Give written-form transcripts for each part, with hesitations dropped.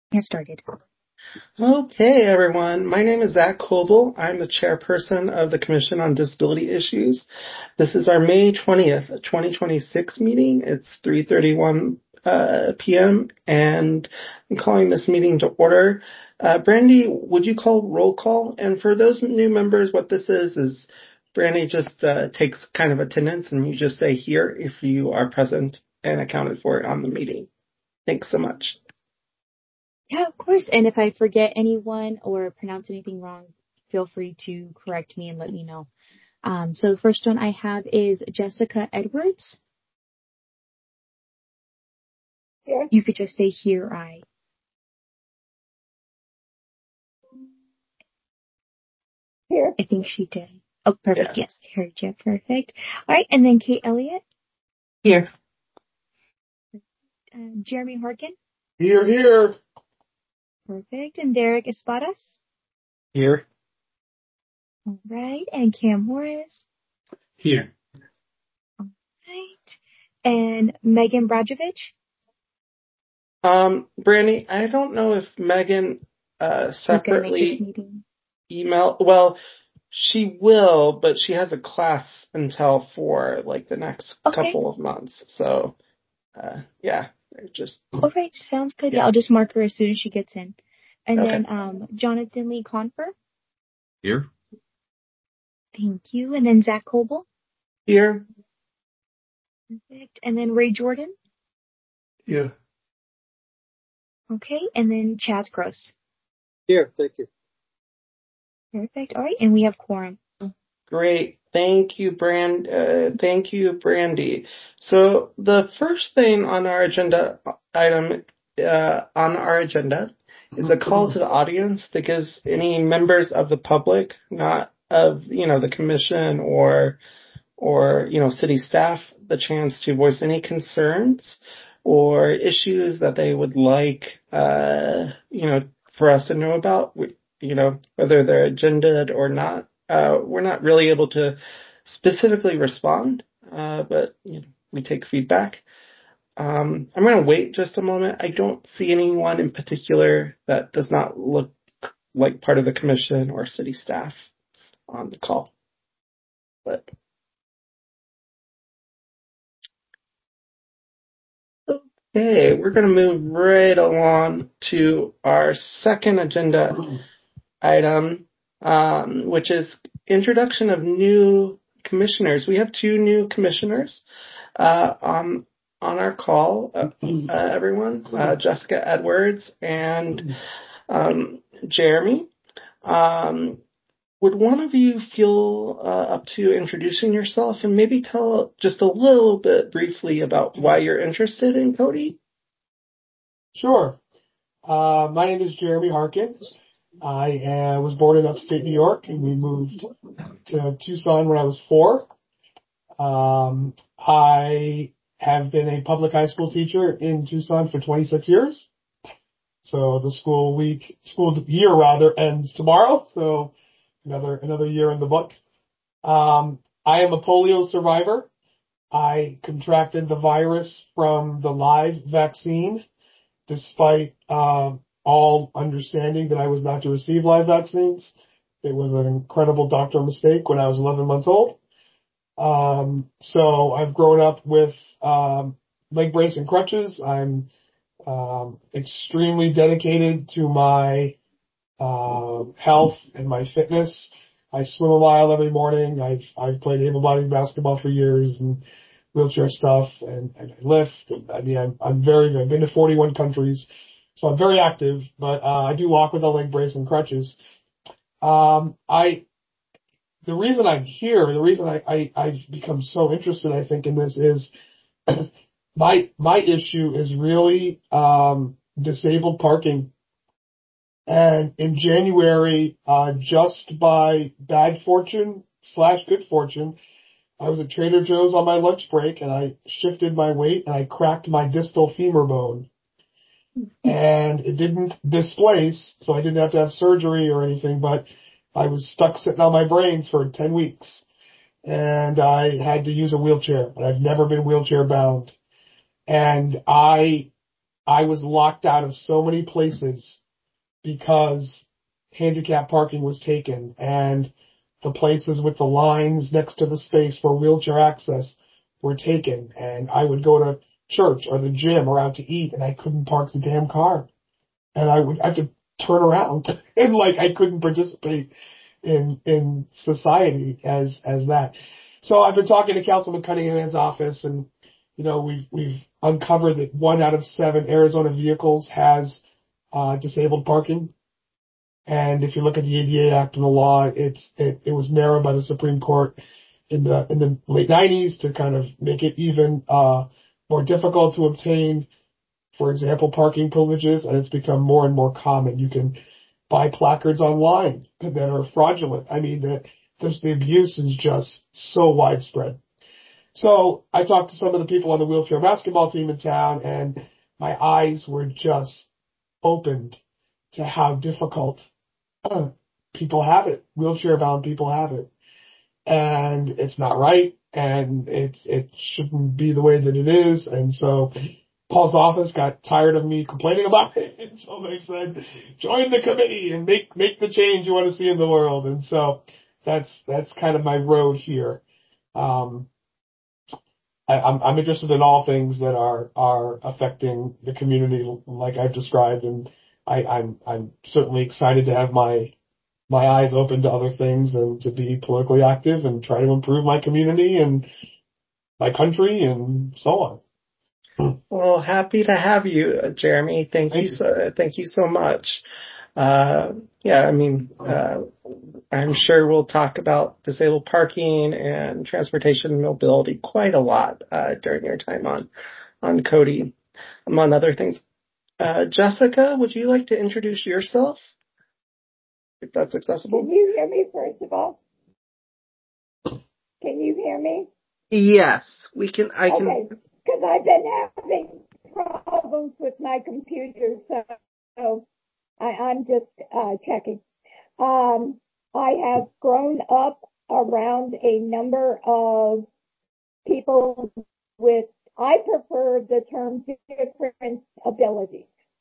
Get started. Okay, everyone. My name is Zach Coble. I'm the chairperson of the Commission on Disability Issues. This is our May 20th, 2026 meeting. It's 3:31 p.m. and I'm calling this meeting to order. Brandy, would you call roll call? And for those new members, what this is Brandy just takes kind of attendance and you just say here if you are present and accounted for on the meeting. Thanks so much. Yeah, of course. And if I forget anyone or pronounce anything wrong, feel free to correct me and let me know. So the first one I have is Jessica Edwards. Here. You could just say here I. Here. I think she did. Oh, perfect. Yeah. Yes, I heard you. Perfect. All right. And then Kate Elliott. Here. Jeremy Harkin. Here. Perfect. And Derek Espadas. Here. All right. And Cam Morris. Here. All right. And Megan Bradjevich. Brandy, I don't know if Megan separately email. Well, she will, but she has a class until for like the next couple of months. So, yeah, just. All right, sounds good. Yeah, I'll just mark her as soon as she gets in. And then Jonathan Lee Confer. Here. Thank you. And then Zach Coble. Here. Perfect. And then Ray Jordan. Here. Okay. And then Chaz Gross. Here. Thank you. Perfect. All right. And we have quorum. Great. Thank you, Brandy. So the first thing on our agenda item, is a call to the audience that gives any members of the public, not of, the commission or, city staff, the chance to voice any concerns or issues that they would like, for us to know about, whether they're agended or not. We're not really able to specifically respond, but we take feedback. I'm going to wait just a moment. I don't see anyone in particular that does not look like part of the commission or city staff on the call. But okay, we're going to move right along to our second agenda item, which is introduction of new commissioners. We have two new commissioners on our call, everyone, Jessica Edwards and Jeremy. Would one of you feel up to introducing yourself and maybe tell just a little bit briefly about why you're interested in Cody? Sure. My name is Jeremy Harkin. I was born in upstate New York, and we moved to Tucson when I was 4. I have been a public high school teacher in Tucson for 26 years. So the school year ends tomorrow. So another year in the book. I am a polio survivor. I contracted the virus from the live vaccine, despite all understanding that I was not to receive live vaccines. It was an incredible doctor mistake when I was 11 months old. So I've grown up with leg brace and crutches. I'm extremely dedicated to my health and my fitness. I swim a mile every morning. I've played able-bodied basketball for years and wheelchair stuff, and I lift. I've been to 41 countries, so I'm very active. But I do walk with a leg brace and crutches. The reason I'm here, the reason I've become so interested, I think, in this is my issue is really disabled parking. And in January, just by bad fortune / good fortune, I was at Trader Joe's on my lunch break and I shifted my weight and I cracked my distal femur bone. And it didn't displace, so I didn't have to have surgery or anything, but I was stuck sitting on my brains for 10 weeks. And I had to use a wheelchair, and I've never been wheelchair bound. And I I was locked out of so many places because handicap parking was taken, and the places with the lines next to the space for wheelchair access were taken, and I would go to church or the gym or out to eat, and I couldn't park the damn car. And I would have to turn around and like I couldn't participate in society as that. So I've been talking to Councilman Cunningham's office, and we've uncovered that 1 out of 7 Arizona vehicles has disabled parking. And if you look at the ADA Act and the law, it was narrowed by the Supreme Court in the late 90s to kind of make it even more difficult to obtain, for example, parking privileges, and it's become more and more common. You can buy placards online that are fraudulent. I mean, the abuse is just so widespread. So I talked to some of the people on the wheelchair basketball team in town, and my eyes were just opened to how difficult people have it. Wheelchair-bound people have it. And it's not right, and it shouldn't be the way that it is. And so Paul's office got tired of me complaining about it, and so they said, join the committee and make the change you want to see in the world. And so that's kind of my road here. I'm interested in all things that are affecting the community like I've described, and I'm certainly excited to have my eyes open to other things and to be politically active and try to improve my community and my country and so on. Well, happy to have you, Jeremy. Thank you so much. I mean, I'm sure we'll talk about disabled parking and transportation and mobility quite a lot during your time on Cody, among other things. Jessica, would you like to introduce yourself, if that's accessible? Can you hear me, first of all? Can you hear me? Yes, we can. I can. Okay, because I've been having problems with my computer, so I'm just checking. I have grown up around a number of people with, I prefer the term different abilities.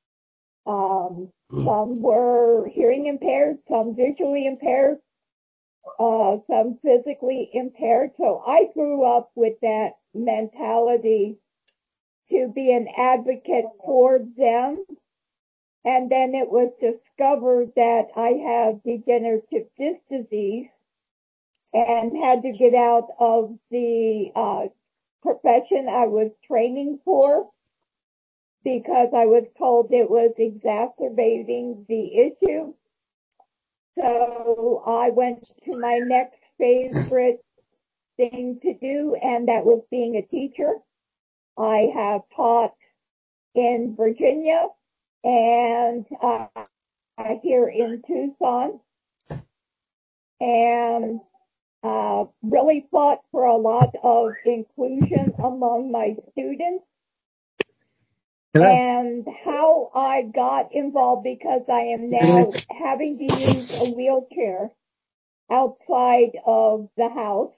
Some were hearing impaired, some visually impaired, some physically impaired. So I grew up with that mentality to be an advocate for them. And then it was discovered that I have degenerative disc disease and had to get out of the profession I was training for because I was told it was exacerbating the issue. So I went to my next favorite thing to do, and that was being a teacher. I have taught in Virginia and here in Tucson, and really fought for a lot of inclusion among my students. Hello. And how I got involved, because I am now having to use a wheelchair outside of the house.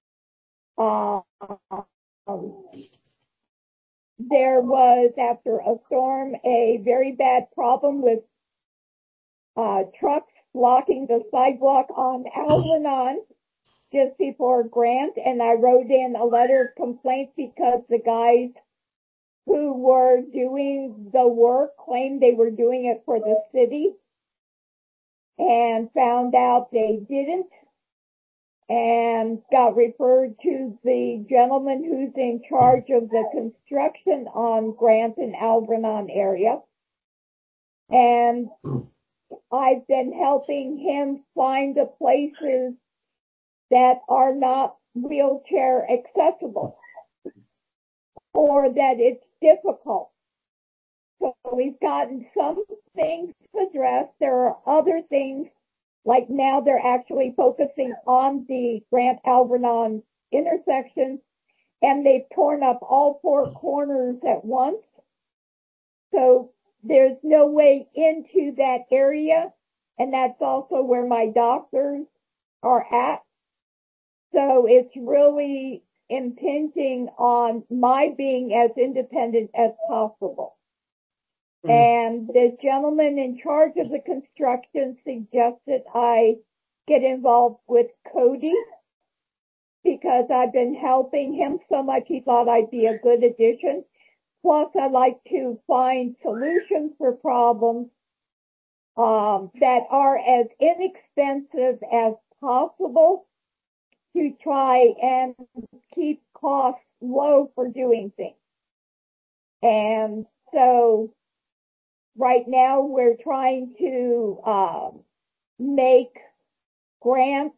There was, after a storm, a very bad problem with trucks blocking the sidewalk on Algernon just before Grant, and I wrote in a letter of complaint because the guys who were doing the work claimed they were doing it for the city and found out they didn't, and got referred to the gentleman who's in charge of the construction on Grant and Algernon area. And I've been helping him find the places that are not wheelchair accessible or that it's difficult. So we've gotten some things addressed. There are other things, like now they're actually focusing on the Grant Algernon intersection, and they've torn up all 4 corners at once. So there's no way into that area, and that's also where my doctors are at. So it's really impinging on my being as independent as possible. And the gentleman in charge of the construction suggested I get involved with Cody because I've been helping him so much. He thought I'd be a good addition. Plus, I like to find solutions for problems that are as inexpensive as possible to try and keep costs low for doing things. And so right now we're trying to make Grant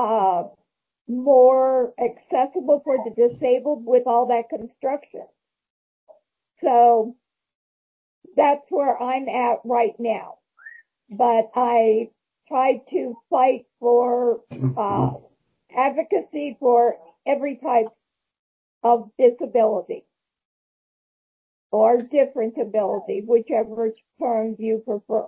more accessible for the disabled with all that construction. So that's where I'm at right now. But I try to fight for advocacy for every type of disability or different ability, whichever term you prefer.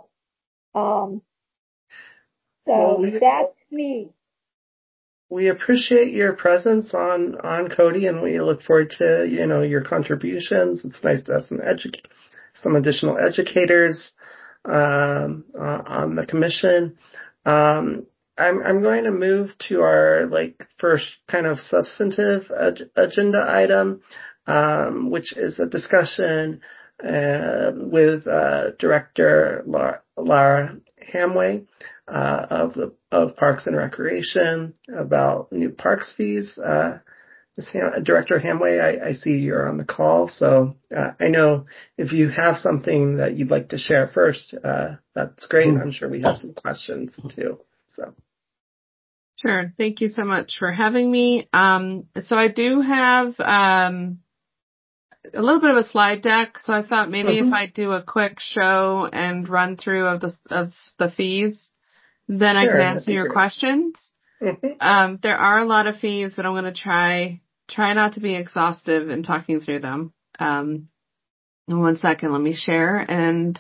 That's me. We appreciate your presence on Cody, and we look forward to, your contributions. It's nice to have some additional educators, on the commission. I'm going to move to our, first kind of substantive agenda item, which is a discussion, with, Director Lara Hamway, of Parks and Recreation about new parks fees. Director Hamway, I see you're on the call, so I know if you have something that you'd like to share first, that's great. I'm sure we have some questions too. So. Sure. Thank you so much for having me. So I do have a little bit of a slide deck, so I thought maybe if I do a quick show and run through of the fees, then I can answer your questions. There are a lot of fees, but I'm going to try not to be exhaustive in talking through them. In 1 second, let me share. And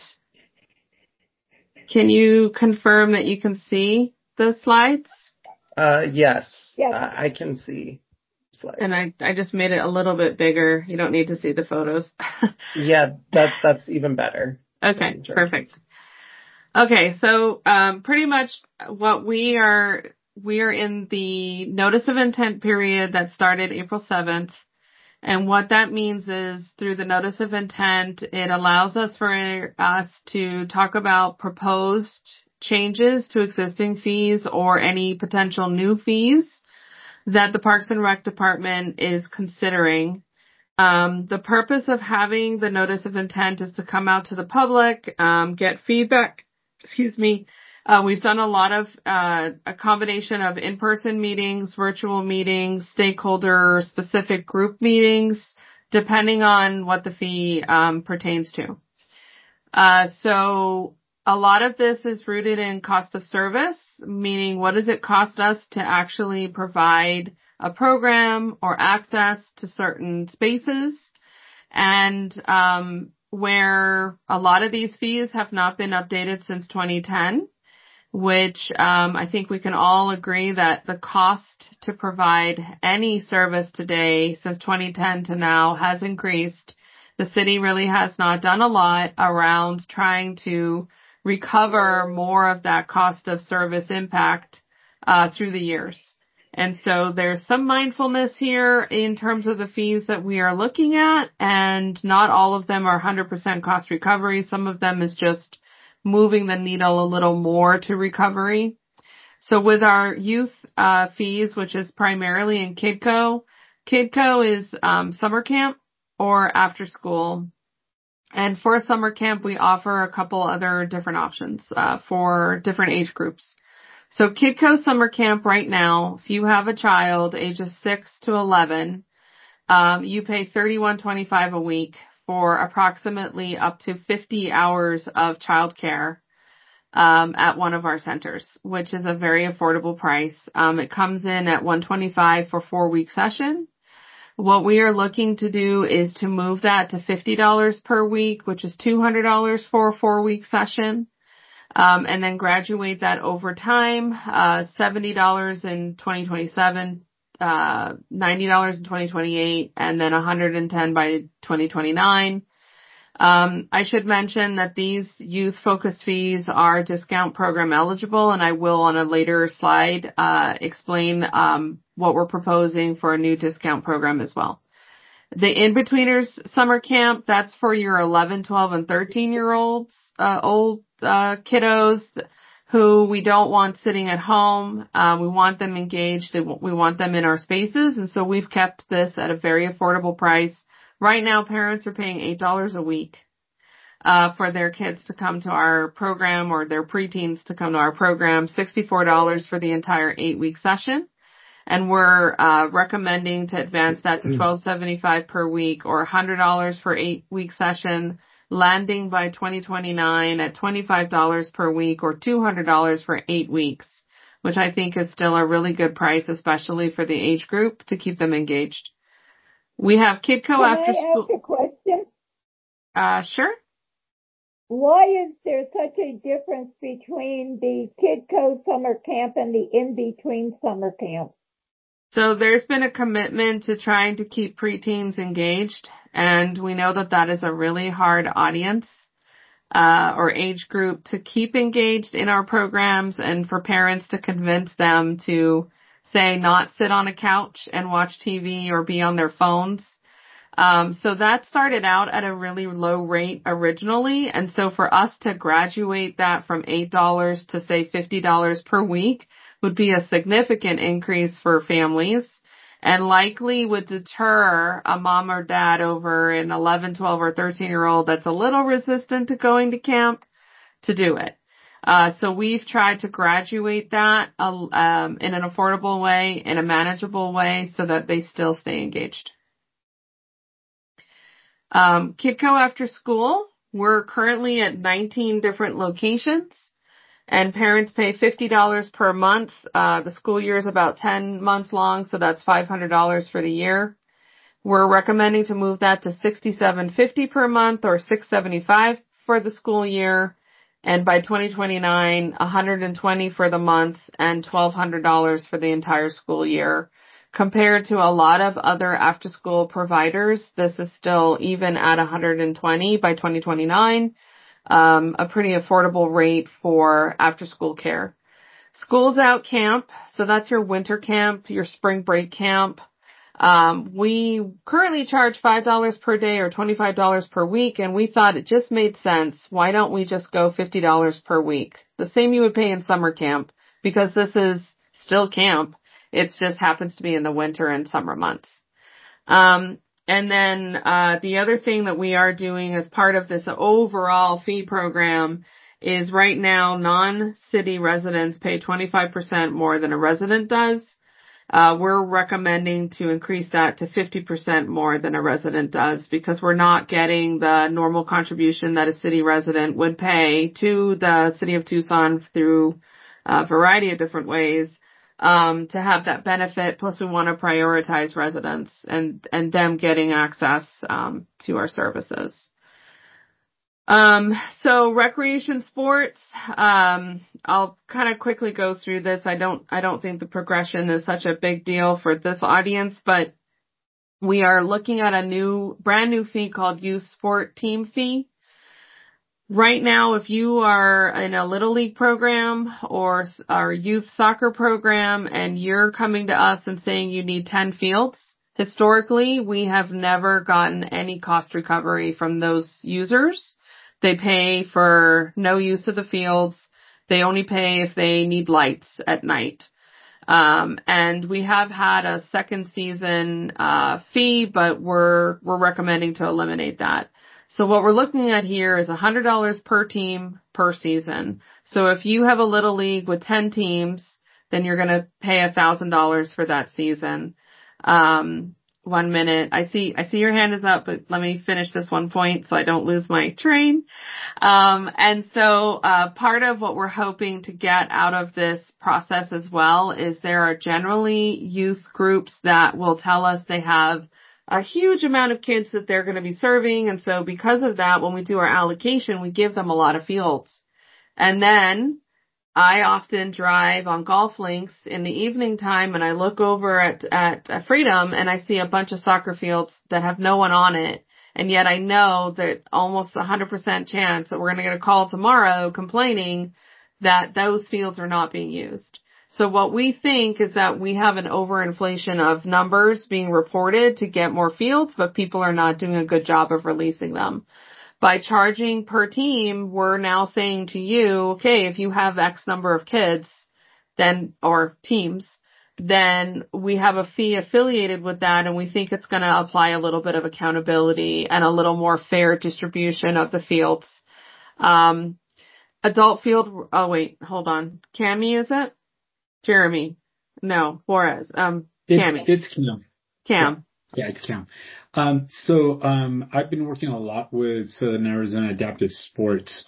can you confirm that you can see the slides? Yes. I can see slides. And I just made it a little bit bigger. You don't need to see the photos. Yeah, that's even better. Okay, perfect. Okay, so pretty much what we are in the notice of intent period that started April 7th. And what that means is through the notice of intent, it allows us to talk about proposed changes to existing fees or any potential new fees that the Parks and Rec Department is considering. The purpose of having the notice of intent is to come out to the public, get feedback. We've done a lot of a combination of in-person meetings, virtual meetings, stakeholder-specific group meetings, depending on what the fee pertains to. So a lot of this is rooted in cost of service, meaning what does it cost us to actually provide a program or access to certain spaces, and where a lot of these fees have not been updated since 2010, which I think we can all agree that the cost to provide any service today since 2010 to now has increased. The city really has not done a lot around trying to recover more of that cost of service impact through the years. And so there's some mindfulness here in terms of the fees that we are looking at, and not all of them are 100% cost recovery. Some of them is just moving the needle a little more to recovery. So with our youth fees, which is primarily in KidCo is summer camp or after school. And for summer camp, we offer a couple other different options for different age groups. So KidCo Summer Camp right now, if you have a child ages 6 to 11, you pay $31.25 a week for approximately up to 50 hours of childcare at one of our centers, which is a very affordable price. It comes in at $125 for 4-week session. What we are looking to do is to move that to $50 per week, which is $200 for a 4-week session. And then graduate that over time, $70 in 2027, $90 in 2028, and then $110 by 2029. I should mention that these youth focused fees are discount program eligible, and I will on a later slide explain what we're proposing for a new discount program as well. The In-Betweeners Summer Camp, that's for your 11, 12, and 13-year-olds, kiddos who we don't want sitting at home. We want them engaged. We want them in our spaces, and so we've kept this at a very affordable price. Right now, parents are paying $8 a week for their kids to come to our program, or their preteens to come to our program, $64 for the entire 8-week session. And we're recommending to advance that to $12.75 per week, or $100 for 8-week session, landing by 2029 at $25 per week, or $200 for 8 weeks, which I think is still a really good price, especially for the age group, to keep them engaged. We have KidCo after school. Can I ask a question? Sure. Why is there such a difference between the KidCo summer camp and the in-between summer camp? So there's been a commitment to trying to keep preteens engaged, and we know that that is a really hard audience or age group to keep engaged in our programs, and for parents to convince them to, say, not sit on a couch and watch TV or be on their phones. So that started out at a really low rate originally, and so for us to graduate that from $8 to, say, $50 per week would be a significant increase for families, and likely would deter a mom or dad over an 11, 12, or 13-year-old that's a little resistant to going to camp to do it. So we've tried to graduate that in an affordable way, in a manageable way, so that they still stay engaged. KidCo after school, we're currently at 19 different locations, and parents pay $50 per month. The school year is about 10 months long, so that's $500 for the year. We're recommending to move that to $67.50 per month, or $675 for the school year, and by 2029, $120 for the month and $1,200 for the entire school year. Compared to a lot of other after-school providers, this is still, even at $120 by 2029, a pretty affordable rate for after-school care. Schools Out Camp, so that's your winter camp, your spring break camp. We currently charge $5 per day or $25 per week, and we thought it just made sense. Why don't we just go $50 per week? The same you would pay in summer camp, because this is still camp. It just happens to be in the winter and summer months. And then the other thing that we are doing as part of this overall fee program is right now non-city residents pay 25% more than a resident does. We're recommending to increase that to 50% more than a resident does, because we're not getting the normal contribution that a city resident would pay to the city of Tucson through a variety of different ways. To have that benefit, plus we want to prioritize residents and them getting access to our services. So recreation sports, I'll kind of quickly go through this. I don't think the progression is such a big deal for this audience, but we are looking at a brand new fee called Youth Sport Team Fee. Right now, if you are in a Little League program or our youth soccer program and you're coming to us and saying you need 10 fields, historically, we have never gotten any cost recovery from those users. They pay for no use of the fields. They only pay if they need lights at night. And we have had a second season fee, but we're recommending to eliminate that. So what we're looking at here is $100 per team per season. So if you have a Little League with 10 teams, then you're going to pay $1,000 for that season. 1 minute. I see your hand is up, but let me finish this one point so I don't lose my train. And so part of what we're hoping to get out of this process as well is there are generally youth groups that will tell us they have a huge amount of kids that they're going to be serving. And so because of that, when we do our allocation, we give them a lot of fields. And then I often drive on golf links in the evening time and I look over at Freedom and I see a bunch of soccer fields that have no one on it. And yet I know that almost 100% chance that we're going to get a call tomorrow complaining that those fields are not being used. So what we think is that we have an overinflation of numbers being reported to get more fields, but people are not doing a good job of releasing them. By charging per team, we're now saying to you, okay, if you have X number of kids, then, or teams, then we have a fee affiliated with that, and we think it's going to apply a little bit of accountability and a little more fair distribution of the fields. Adult field, oh wait, hold on. Cami, is it? Jeremy. No, Juarez. Cami. It's Cam. Cam. Yeah, it's Cam. I've been working a lot with Southern Arizona Adaptive Sports.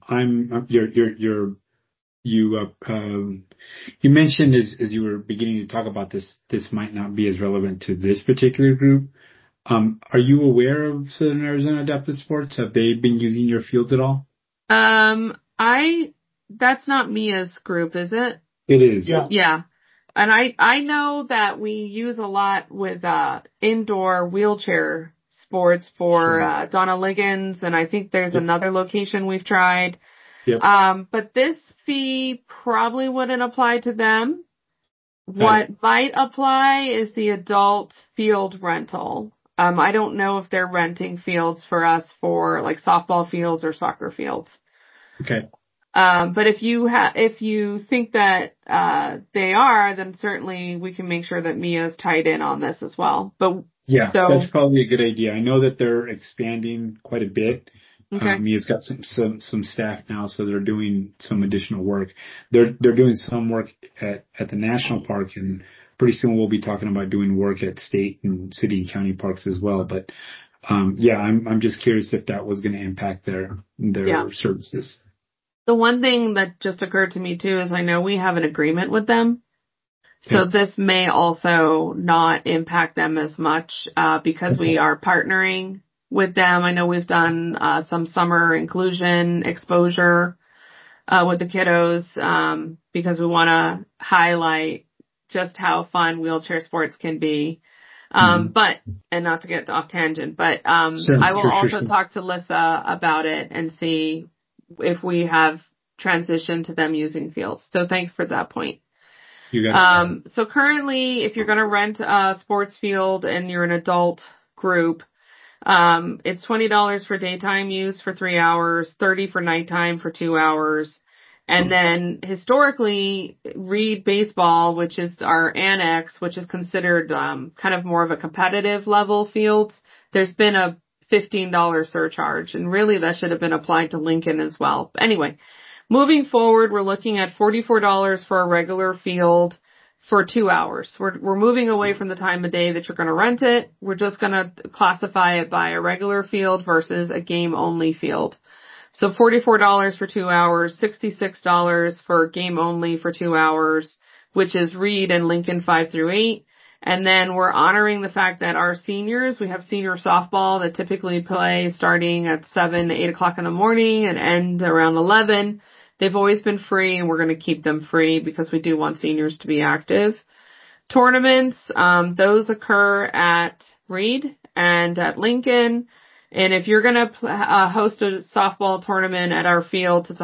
You mentioned as you were beginning to talk about this might not be as relevant to this particular group. Are you aware of Southern Arizona Adaptive Sports? Have they been using your fields at all? That's not Mia's group, is it? It is. Yeah. And I know that we use a lot with, indoor wheelchair sports for, Donna Liggins, and I think there's another location we've tried. Yep. But this fee probably wouldn't apply to them. What might apply is the adult field rental. I don't know if they're renting fields for us for like softball fields or soccer fields. Okay. But if you think that, they are, then certainly we can make sure that Mia's tied in on this as well. But yeah, that's probably a good idea. I know that they're expanding quite a bit. Okay. Mia's got some staff now, so they're doing some additional work. They're doing some work at the national park, and pretty soon we'll be talking about doing work at state and city and county parks as well. But I'm just curious if that was going to impact their services. The one thing that just occurred to me too is I know we have an agreement with them. So this may also not impact them as much, because we are partnering with them. I know we've done, some summer inclusion exposure, with the kiddos, because we want to highlight just how fun wheelchair sports can be. And not to get off tangent, but, I will also talk to Lissa about it and see if we have transitioned to them using fields. So thanks for that point. You got it. So currently, if you're going to rent a sports field and you're an adult group, it's $20 for daytime use for 3 hours, $30 for nighttime for 2 hours. And then historically, Reed Baseball, which is our annex, which is considered, kind of more of a competitive level fields, there's been a $15 surcharge, and really that should have been applied to Lincoln as well. But anyway, moving forward, we're looking at $44 for a regular field for 2 hours. We're moving away from the time of day that you're going to rent it. We're just going to classify it by a regular field versus a game only field. So $44 for 2 hours, $66 for game only for 2 hours, which is Reed and Lincoln 5 through 8. And then we're honoring the fact that our seniors, we have senior softball that typically play starting at 7, 8 o'clock in the morning and end around 11. They've always been free, and we're going to keep them free because we do want seniors to be active. Tournaments, those occur at Reed and at Lincoln. And if you're going to host a softball tournament at our fields, it's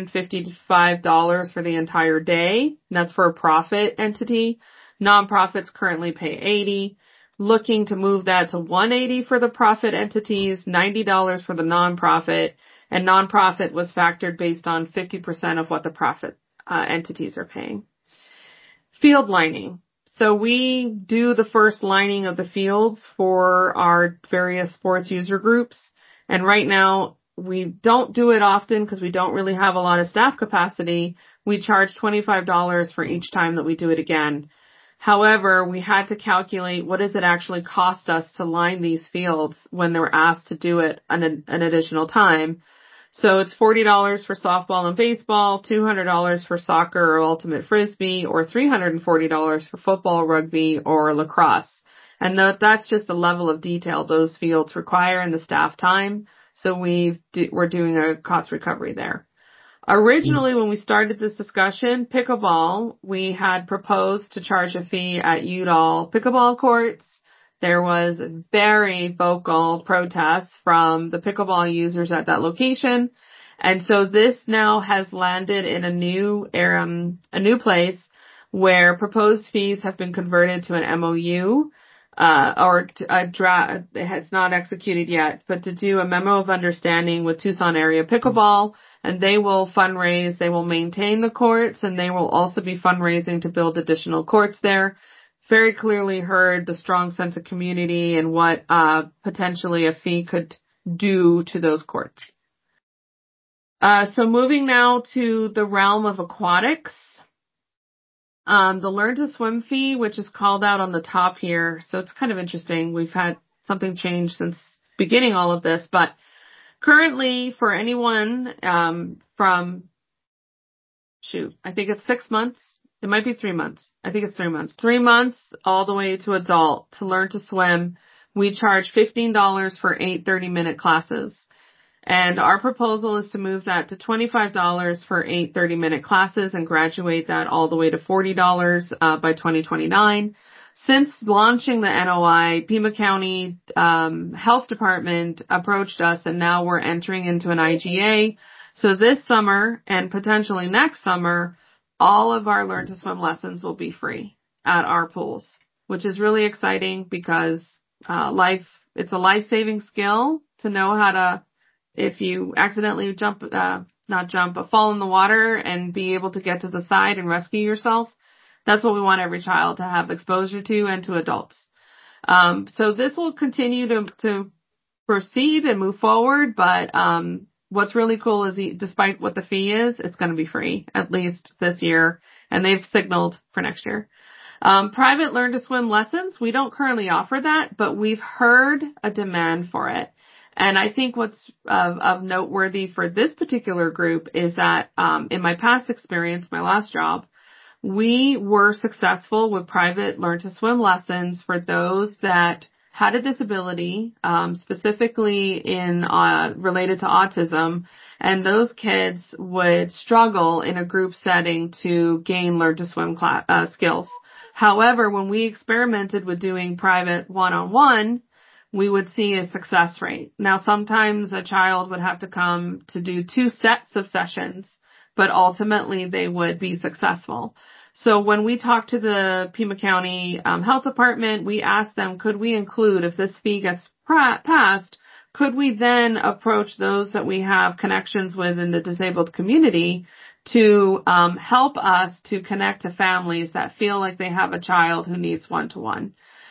$155 for the entire day. And that's for a profit entity. Nonprofits currently pay $80. Looking to move that to $180 for the profit entities, $90 for the nonprofit, and nonprofit was factored based on 50% of what the profit entities are paying. Field lining. So we do the first lining of the fields for our various sports user groups. And right now, we don't do it often because we don't really have a lot of staff capacity. We charge $25 for each time that we do it again. However, we had to calculate what does it actually cost us to line these fields when they were asked to do it an additional time. So it's $40 for softball and baseball, $200 for soccer or ultimate frisbee, or $340 for football, rugby, or lacrosse. And that's just the level of detail those fields require and the staff time. So we're doing a cost recovery there. Originally, when we started this discussion, pickleball, we had proposed to charge a fee at Udall pickleball courts. there was very vocal protests from the pickleball users at that location. And so this now has landed in a new place where proposed fees have been converted to an MOU, or a draft. It's not executed yet, but to do a memo of understanding with Tucson Area Pickleball, and they will fundraise, they will maintain the courts, and they will also be fundraising to build additional courts there. Very clearly heard the strong sense of community and what potentially a fee could do to those courts. So moving now to the realm of aquatics. The Learn to Swim fee, which is called out on the top here. So it's kind of interesting. We've had something change since beginning all of this, but currently for anyone, I think it's 6 months. It might be 3 months. I think it's 3 months. 3 months all the way to adult to learn to swim. We charge $15 for 8 30-minute classes. And our proposal is to move that to $25 for 8 30-minute classes and graduate that all the way to $40 by 2029. Since launching the NOI, Pima County Health Department approached us, and now we're entering into an IGA. So this summer and potentially next summer, all of our Learn to Swim lessons will be free at our pools, which is really exciting because it's a life-saving skill to know how to, if you accidentally fall in the water and be able to get to the side and rescue yourself. That's what we want every child to have exposure to, and to adults. So this will continue to proceed and move forward, but what's really cool is despite what the fee is, it's going to be free, at least this year, and they've signaled for next year. Private Learn to Swim lessons, we don't currently offer that, but we've heard a demand for it. And I think what's of noteworthy for this particular group is that in my past experience, my last job, we were successful with private Learn to Swim lessons for those that had a disability, specifically related to autism, and those kids would struggle in a group setting to gain Learn to Swim skills. However, when we experimented with doing private one-on-one, we would see a success rate. Now, sometimes a child would have to come to do 2 sets of sessions, but ultimately they would be successful. So when we talked to the Pima County Health Department, we asked them, could we include, if this fee gets passed, could we then approach those that we have connections with in the disabled community to help us to connect to families that feel like they have a child who needs one-to-one.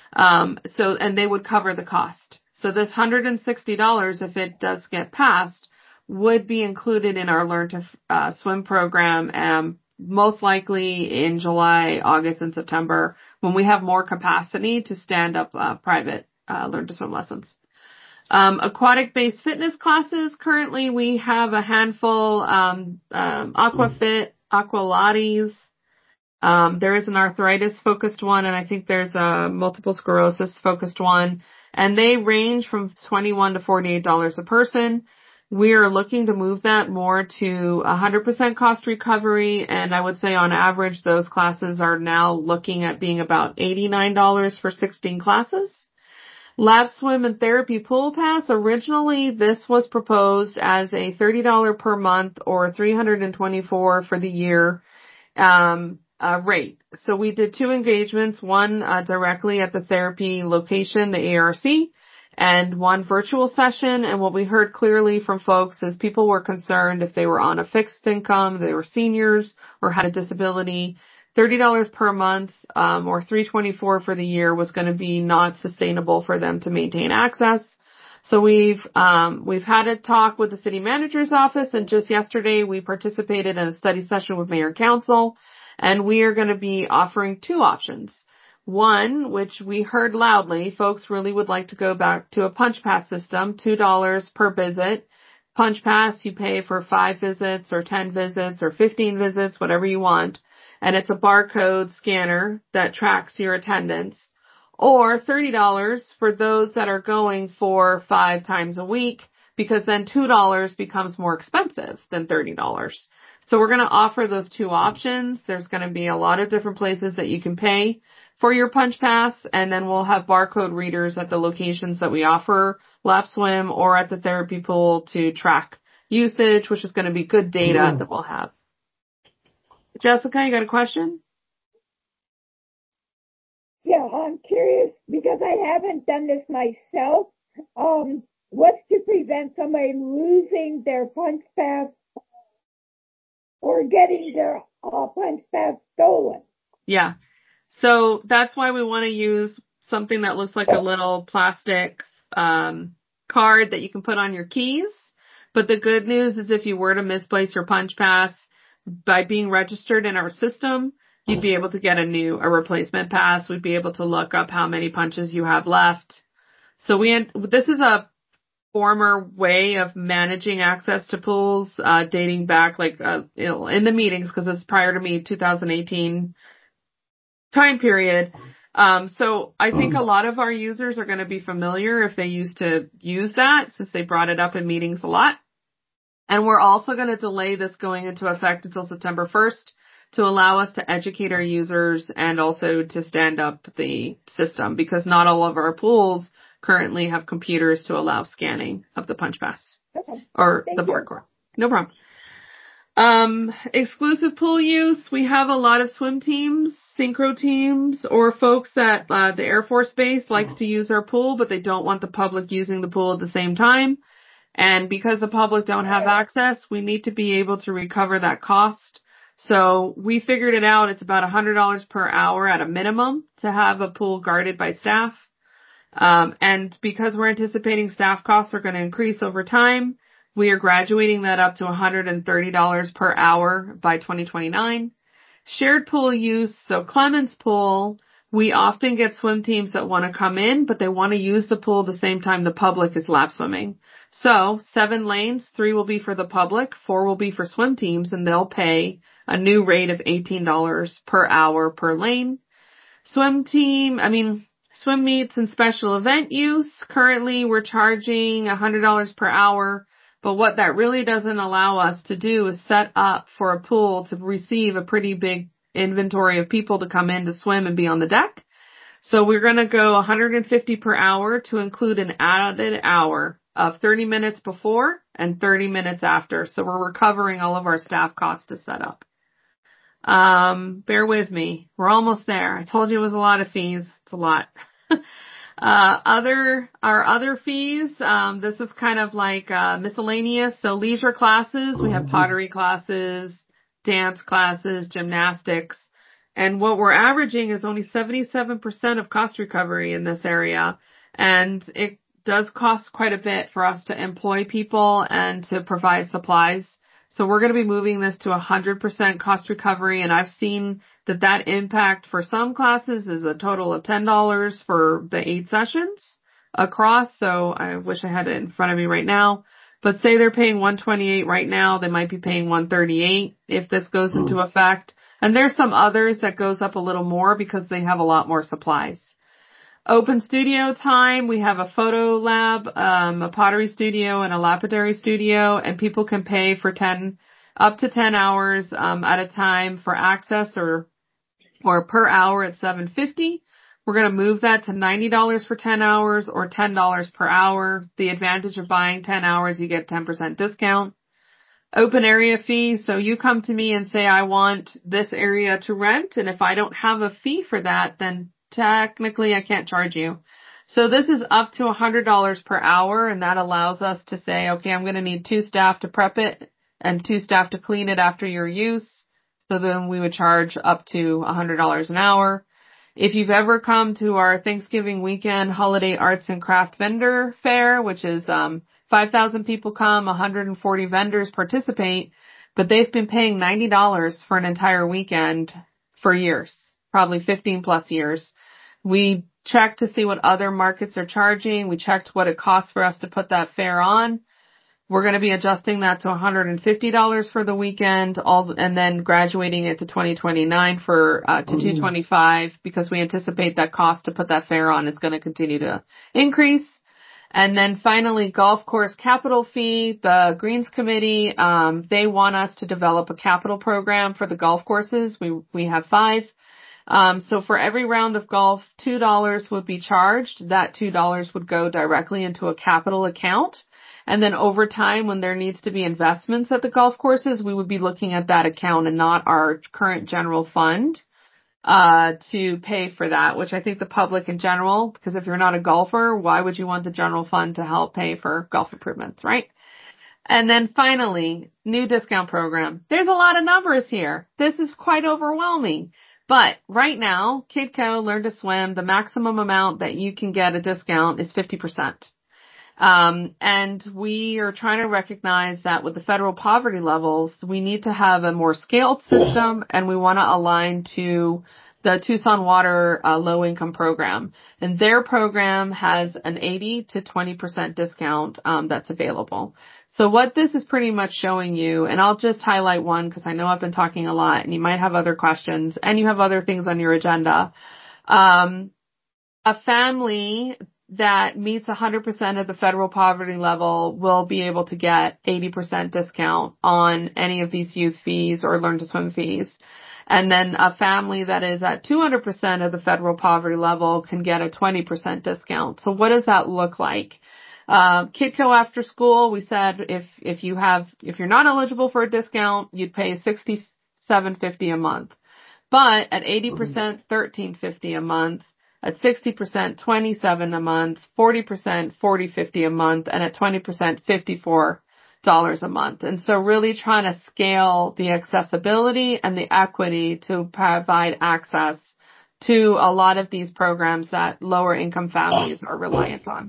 And they would cover the cost. So this $160, if it does get passed, would be included in our Learn to Swim program, most likely in July, August, and September, when we have more capacity to stand up private Learn to Swim lessons. Aquatic-based fitness classes, currently we have a handful, Aquafit, Aqualates. There is an arthritis-focused one, and I think there's a multiple sclerosis-focused one, and they range from $21 to $48 a person. We are looking to move that more to 100% cost recovery, and I would say on average those classes are now looking at being about $89 for 16 classes. Lab Swim and Therapy Pool Pass, originally this was proposed as a $30 per month or $324 for the year rate. So we did 2 engagements, one directly at the therapy location, the ARC, and one virtual session. And what we heard clearly from folks is people were concerned if they were on a fixed income, they were seniors, or had a disability, $30 per month or $324 for the year was going to be not sustainable for them to maintain access. So we've had a talk with the city manager's office, and just yesterday we participated in a study session with mayor and council, and we are going to be offering 2 options. One, which we heard loudly, folks really would like to go back to a punch pass system, $2 per visit. Punch pass, you pay for 5 visits or 10 visits or 15 visits, whatever you want. And it's a barcode scanner that tracks your attendance. Or $30 for those that are going for 5 times a week, because then $2 becomes more expensive than $30. So we're going to offer those 2 options. There's going to be a lot of different places that you can pay. for your punch pass, and then we'll have barcode readers at the locations that we offer lap swim or at the therapy pool to track usage, which is going to be good data that we'll have. Jessica, you got a question? Yeah, I'm curious because I haven't done this myself. What's to prevent somebody losing their punch pass or getting their punch pass stolen? Yeah. So that's why we want to use something that looks like a little plastic card that you can put on your keys. But the good news is if you were to misplace your punch pass, by being registered in our system, you'd be able to get a replacement pass. We'd be able to look up how many punches you have left. So this is a former way of managing access to pools, dating back in the meetings, because it's prior to me, 2018 time period. So I think a lot of our users are going to be familiar if they used to use that, since they brought it up in meetings a lot. And we're also going to delay this going into effect until September 1st to allow us to educate our users and also to stand up the system, because not all of our pools currently have computers to allow scanning of the punch pass or the barcode. No problem. Exclusive pool use. We have a lot of swim teams, synchro teams, or folks that the Air Force Base likes to use our pool, but they don't want the public using the pool at the same time. And because the public don't have access, we need to be able to recover that cost. So we figured it out. It's about $100 per hour at a minimum to have a pool guarded by staff. And because we're anticipating staff costs are going to increase over time, we are graduating that up to $130 per hour by 2029. Shared pool use. So Clemens Pool, we often get swim teams that want to come in, but they want to use the pool the same time the public is lap swimming. So 7 lanes, 3 will be for the public, 4 will be for swim teams, and they'll pay a new rate of $18 per hour per lane. Swim meets and special event use. Currently we're charging $100 per hour, but what that really doesn't allow us to do is set up for a pool to receive a pretty big inventory of people to come in to swim and be on the deck. So we're going to go $150 per hour to include an added hour of 30 minutes before and 30 minutes after. So we're recovering all of our staff costs to set up. Bear with me. We're almost there. I told you it was a lot of fees. It's a lot. Our other fees, this is kind of like miscellaneous. So leisure classes, we have pottery classes, dance classes, gymnastics. And what we're averaging is only 77% of cost recovery in this area. And it does cost quite a bit for us to employ people and to provide supplies. So we're going to be moving this to 100% cost recovery. And I've seen that impact for some classes is a total of $10 for the 8 sessions across. So I wish I had it in front of me right now. But say they're paying $128 right now, they might be paying $138 if this goes into effect. And there's some others that goes up a little more because they have a lot more supplies. Open studio time, we have a photo lab, a pottery studio, and a lapidary studio, and people can pay for up to 10 hours at a time for access, or per hour at $7.50. We're going to move that to $90 for 10 hours or $10 per hour. The advantage of buying 10 hours, you get 10% discount. Open area fee, so you come to me and say, I want this area to rent, and if I don't have a fee for that, then technically I can't charge you. So this is up to $100 per hour, and that allows us to say, okay, I'm going to need 2 staff to prep it and 2 staff to clean it after your use. So then we would charge up to $100 an hour. If you've ever come to our Thanksgiving weekend holiday arts and craft vendor fair, which is 5,000 people come, 140 vendors participate, but they've been paying $90 for an entire weekend for years, probably 15 plus years. We checked to see what other markets are charging. We checked what it costs for us to put that fair on. We're going to be adjusting that to $150 for the weekend, and then graduating it to 2029 to $225, because we anticipate that cost to put that fair on is going to continue to increase. And then finally, golf course capital fee. The Greens Committee, they want us to develop a capital program for the golf courses. We have 5. So for every round of golf, $2 would be charged. That $2 would go directly into a capital account. And then over time, when there needs to be investments at the golf courses, we would be looking at that account and not our current general fund, to pay for that, which I think the public in general, because if you're not a golfer, why would you want the general fund to help pay for golf improvements, right? And then finally, new discount program. There's a lot of numbers here. This is quite overwhelming. But right now, KidCo, Learn to Swim, the maximum amount that you can get a discount is 50%. And we are trying to recognize that with the federal poverty levels, we need to have a more scaled system, and we want to align to the Tucson Water low income program. And their program has an 80 to 20% discount that's available. So what this is pretty much showing you, and I'll just highlight one because I know I've been talking a lot and you might have other questions and you have other things on your agenda. A family that meets 100% of the federal poverty level will be able to get 80% discount on any of these youth fees or Learn to Swim fees. And then a family that is at 200% of the federal poverty level can get a 20% discount. So what does that look like? KidCo after school, we said if you're not eligible for a discount, you'd pay $67.50 a month. But at 80%, $13.50 a month. At 60%, $27 a month. 40%, $40.50 a month. And at 20%, $54 a month. And so really trying to scale the accessibility and the equity to provide access to a lot of these programs that lower income families are reliant on.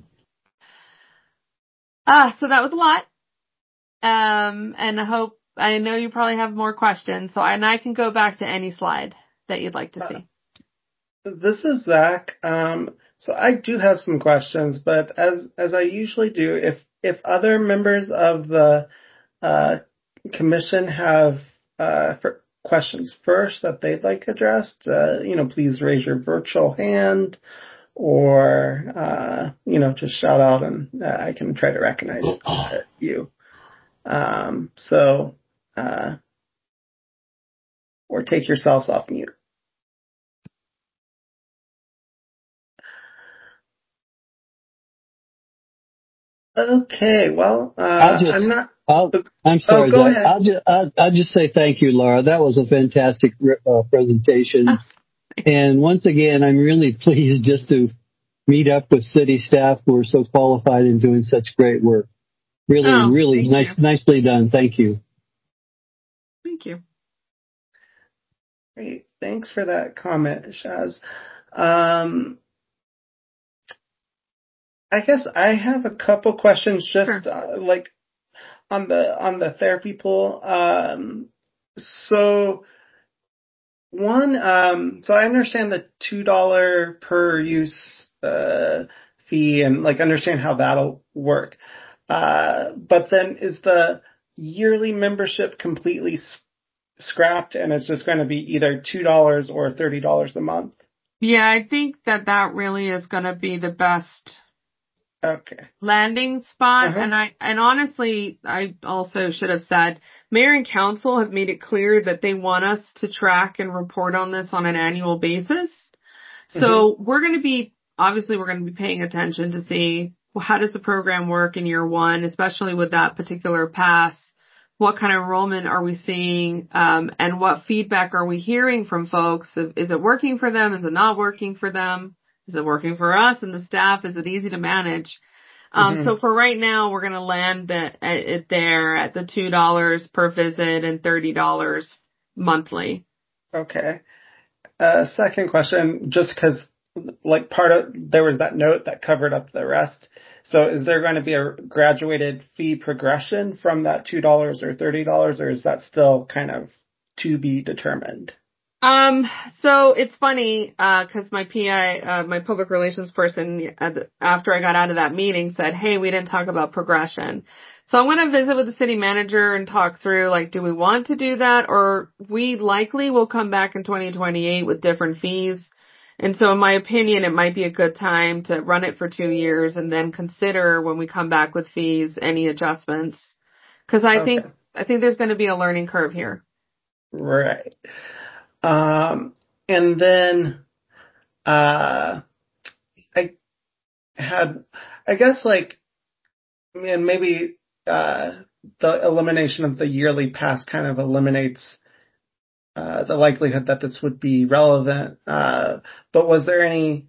So that was a lot. And I know you probably have more questions. So I can go back to any slide that you'd like to see. This is Zach. So I do have some questions, but as I usually do, if other members of the commission have questions first that they'd like addressed, please raise your virtual hand or just shout out and I can try to recognize you. Or take yourselves off mute. Okay, well, I'm not. I'm sorry, go Zach. ahead. I'll just say thank you, Laura. That was a fantastic presentation. And once again, I'm really pleased just to meet up with city staff who are so qualified and doing such great work. Really nicely done. Thank you. Thank you. Great. Thanks for that comment, Shaz. I guess I have a couple questions just like on the therapy pool. So one, so I understand the $2 per use fee and like understand how that'll work. But then is the yearly membership completely scrapped and it's just going to be either $2 or $30 a month? Yeah, I think that really is going to be the best landing spot. And honestly, I also should have said, Mayor and Council have made it clear that they want us to track and report on this on an annual basis. So we're going to be paying attention to see, well, how does the program work in year one, especially with that particular pass? What kind of enrollment are we seeing? And what feedback are we hearing from folks? Is it working for them? Is it not working for them? Is it working for us and the staff? Is it easy to manage? So for right now, we're going to land it there at the $2 per visit and $30 monthly. Okay. Second question, just because like there was that note that covered up the rest. So is there going to be a graduated fee progression from that $2 or $30, or is that still kind of to be determined? So it's funny, cause my PI, my public relations person, after I got out of that meeting said, hey, we didn't talk about progression. So I'm going to visit with the city manager and talk through, like, do we want to do that? Or we likely will come back in 2028 with different fees. And so in my opinion, it might be a good time to run it for 2 years and then consider when we come back with fees, any adjustments. Cause I think there's going to be a learning curve here. Right. And then, I guess and maybe, the elimination of the yearly pass kind of eliminates, the likelihood that this would be relevant. But was there any,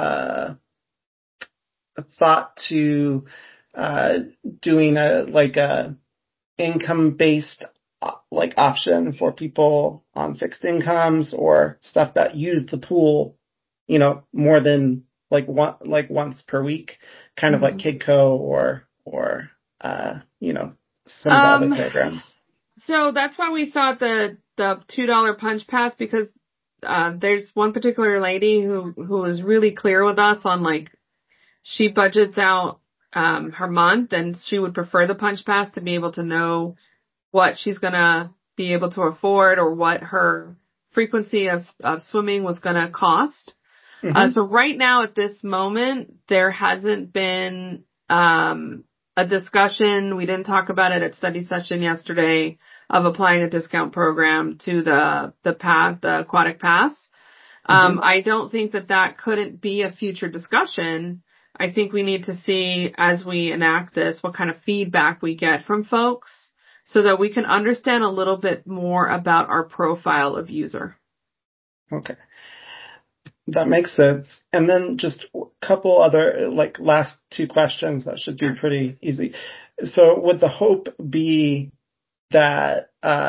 thought to, doing a income-based option for people on fixed incomes or stuff that use the pool, more than once per week, kind of like KidCo or some of the other programs. So that's why we thought the $2 punch pass, because there's one particular lady who was really clear with us on she budgets out her month, and she would prefer the punch pass to be able to know what she's gonna be able to afford or what her frequency of swimming was gonna cost. So right now at this moment, there hasn't been a discussion. We didn't talk about it at study session yesterday of applying a discount program to the aquatic pass. I don't think that couldn't be a future discussion. I think we need to see, as we enact this, what kind of feedback we get from folks so that we can understand a little bit more about our profile of user. Okay. That makes sense. And then just a couple other, last two questions that should be pretty easy. So would the hope be that,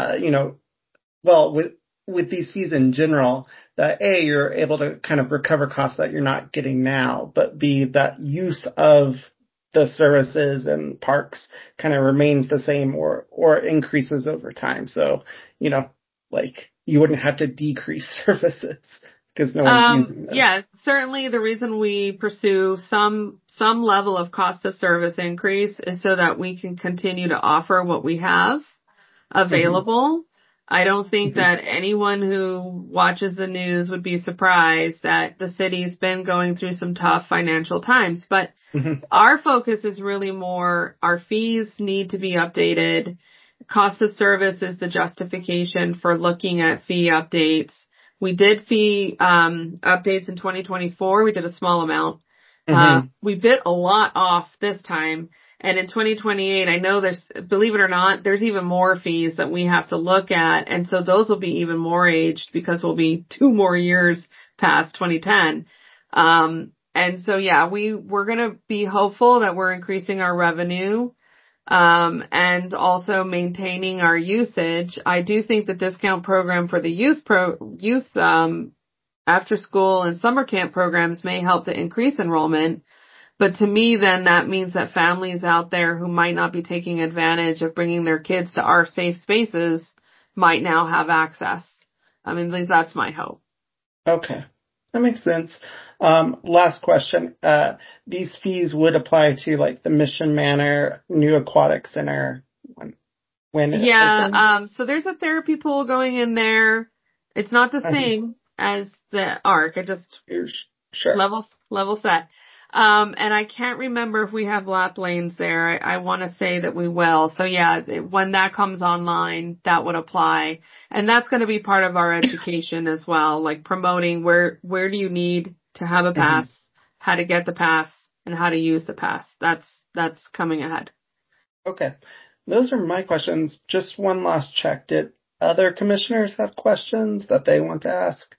with these fees in general, that A, you're able to kind of recover costs that you're not getting now, but B, that use of the services and parks kind of remains the same or increases over time. So, you wouldn't have to decrease services because no one's using them. Yeah, certainly the reason we pursue some level of cost of service increase is so that we can continue to offer what we have available. I don't think that anyone who watches the news would be surprised that the city's been going through some tough financial times, but our focus is really more our fees need to be updated. Cost of service is the justification for looking at fee updates. We did fee updates in 2024. We did a small amount. We bit a lot off this time. And in 2028, I know believe it or not, there's even more fees that we have to look at. And so those will be even more aged because we'll be 2 more years past 2010. And so, yeah, we're going to be hopeful that we're increasing our revenue, and also maintaining our usage. I do think the discount program for the youth, after school and summer camp programs may help to increase enrollment. But to me, then that means that families out there who might not be taking advantage of bringing their kids to our safe spaces might now have access. I mean, at least that's my hope. Okay. That makes sense. Last question. These fees would apply to the Mission Manor New Aquatic Center when so there's a therapy pool going in there. It's not the same as the Ark. It just sure. level set. And I can't remember if we have lap lanes there. I want to say that we will. So yeah, when that comes online, that would apply. And that's going to be part of our education as well, promoting where do you need to have a pass, how to get the pass, and how to use the pass. That's coming ahead. Okay. Those are my questions. Just one last check. Did other commissioners have questions that they want to ask?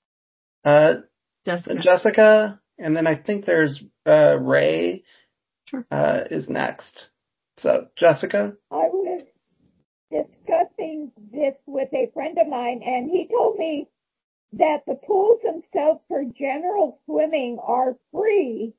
Jessica. And then I think there's Ray is next. So, Jessica? I was discussing this with a friend of mine, and he told me that the pools themselves for general swimming are free.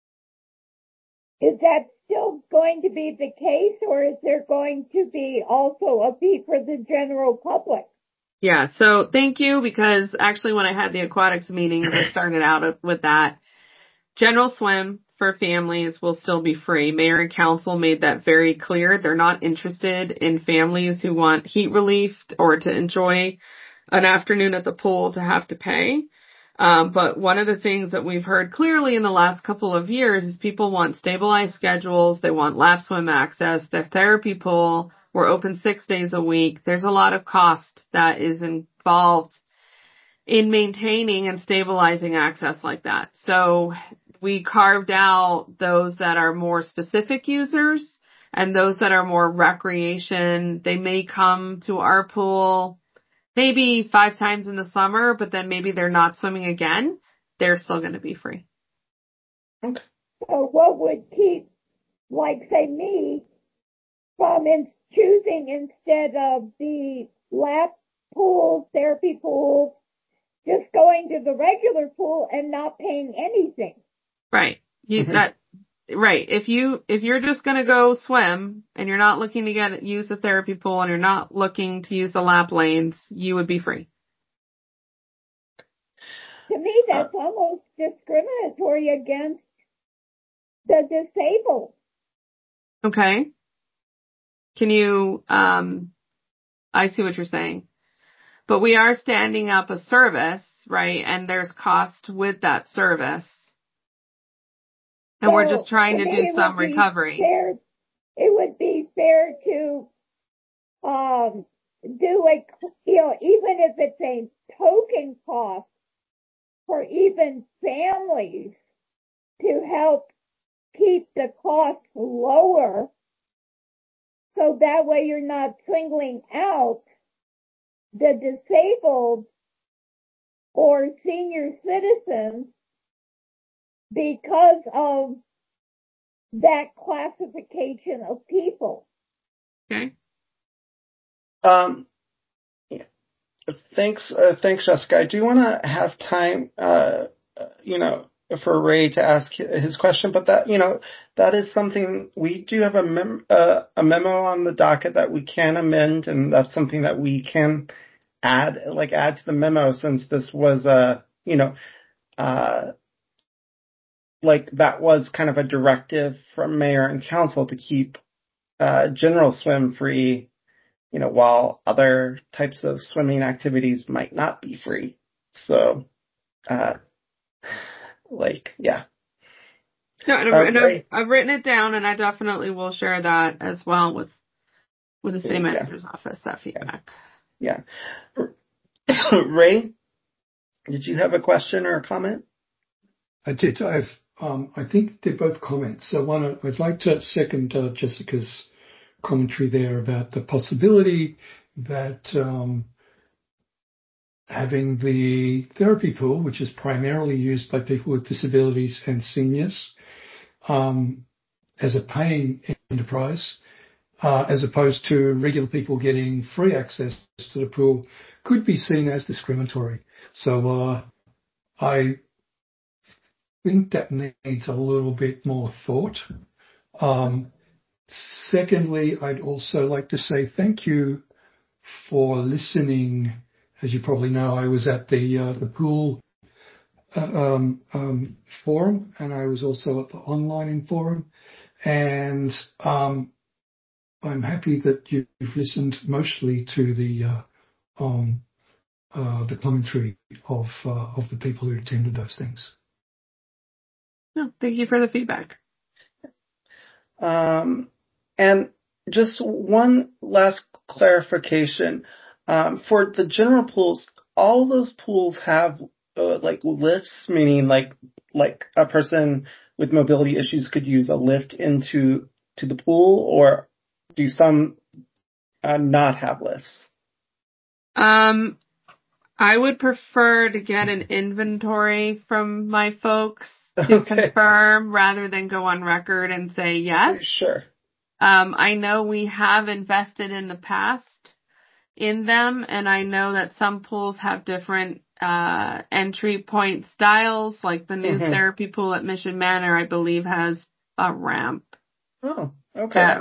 Is that still going to be the case, or is there going to be also a fee for the general public? Yeah, so thank you, because actually when I had the aquatics meetings, I started out with that. General swim for families will still be free. Mayor and council made that very clear. They're not interested in families who want heat relief or to enjoy an afternoon at the pool to have to pay. But one of the things that we've heard clearly in the last couple of years is people want stabilized schedules. They want lap swim access. Their therapy pool, we're open 6 days a week. There's a lot of cost that is involved in maintaining and stabilizing access like that. So we carved out those that are more specific users and those that are more recreation. They may come to our pool maybe 5 times in the summer, but then maybe they're not swimming again. They're still going to be free. Okay. So what would keep, like, say, me from choosing instead of the lap pools, therapy pools, just going to the regular pool and not paying anything? Right. Right. If you're just going to go swim and you're not looking to use the therapy pool and you're not looking to use the lap lanes, you would be free. To me, that's almost discriminatory against the disabled. Okay. Can you, I see what you're saying, but we are standing up a service, right? And there's cost with that service. And we're just trying to do some recovery. It would be fair to, do even if it's a token cost for even families to help keep the cost lower. So that way you're not singling out the disabled or senior citizens because of that classification of people. Okay. Yeah. Thanks, Jessica. I do want to have time, for Ray to ask his question, but that is something we do have a memo on the docket that we can amend, and that's something that we can add to the memo, since this was that was kind of a directive from mayor and council to keep general swim free, while other types of swimming activities might not be free. So, yeah. No, and I've written it down, and I definitely will share that as well with the city manager's office, that feedback. Yeah. Ray, did you have a question or a comment? I did. I think they're both comments. So one, I'd like to second Jessica's commentary there about the possibility that having the therapy pool, which is primarily used by people with disabilities and seniors, as a paying enterprise, as opposed to regular people getting free access to the pool, could be seen as discriminatory. So I think that needs a little bit more thought. Secondly, I'd also like to say thank you for listening. As you probably know, I was at the pool forum, and I was also at the online forum, and I'm happy that you've listened mostly to the commentary of the people who attended those things. No, thank you for the feedback. And just one last clarification. For the general pools, all those pools have lifts, meaning like a person with mobility issues could use a lift into the pool, or do some not have lifts? I would prefer to get an inventory from my folks to confirm rather than go on record and say yes. Sure. I know we have invested in the past in them, and I know that some pools have different entry point styles, like the new therapy pool at Mission Manor, I believe, has a ramp. Oh, okay.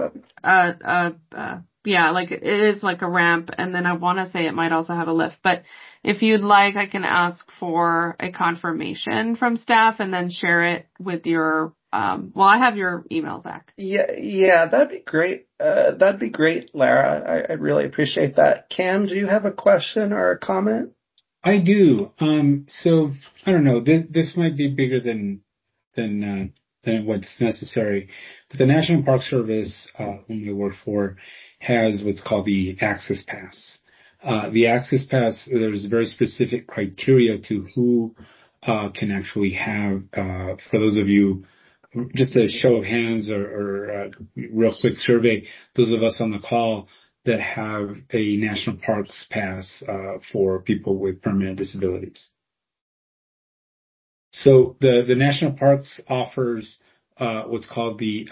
Yeah, like it is like a ramp, and then I want to say it might also have a lift. But if you'd like, I can ask for a confirmation from staff and then share it with your, I have your email, Zach. Yeah, that'd be great. That'd be great, Lara. I'd really appreciate that. Cam, do you have a question or a comment? I do. So I don't know. This might be bigger than what's necessary. But the National Park Service, whom I work for, has what's called the Access Pass. The Access Pass, there's very specific criteria to who can actually have, for those of you, just a show of hands or a real quick survey, those of us on the call that have a National Parks Pass for people with permanent disabilities. So the National Parks offers what's called the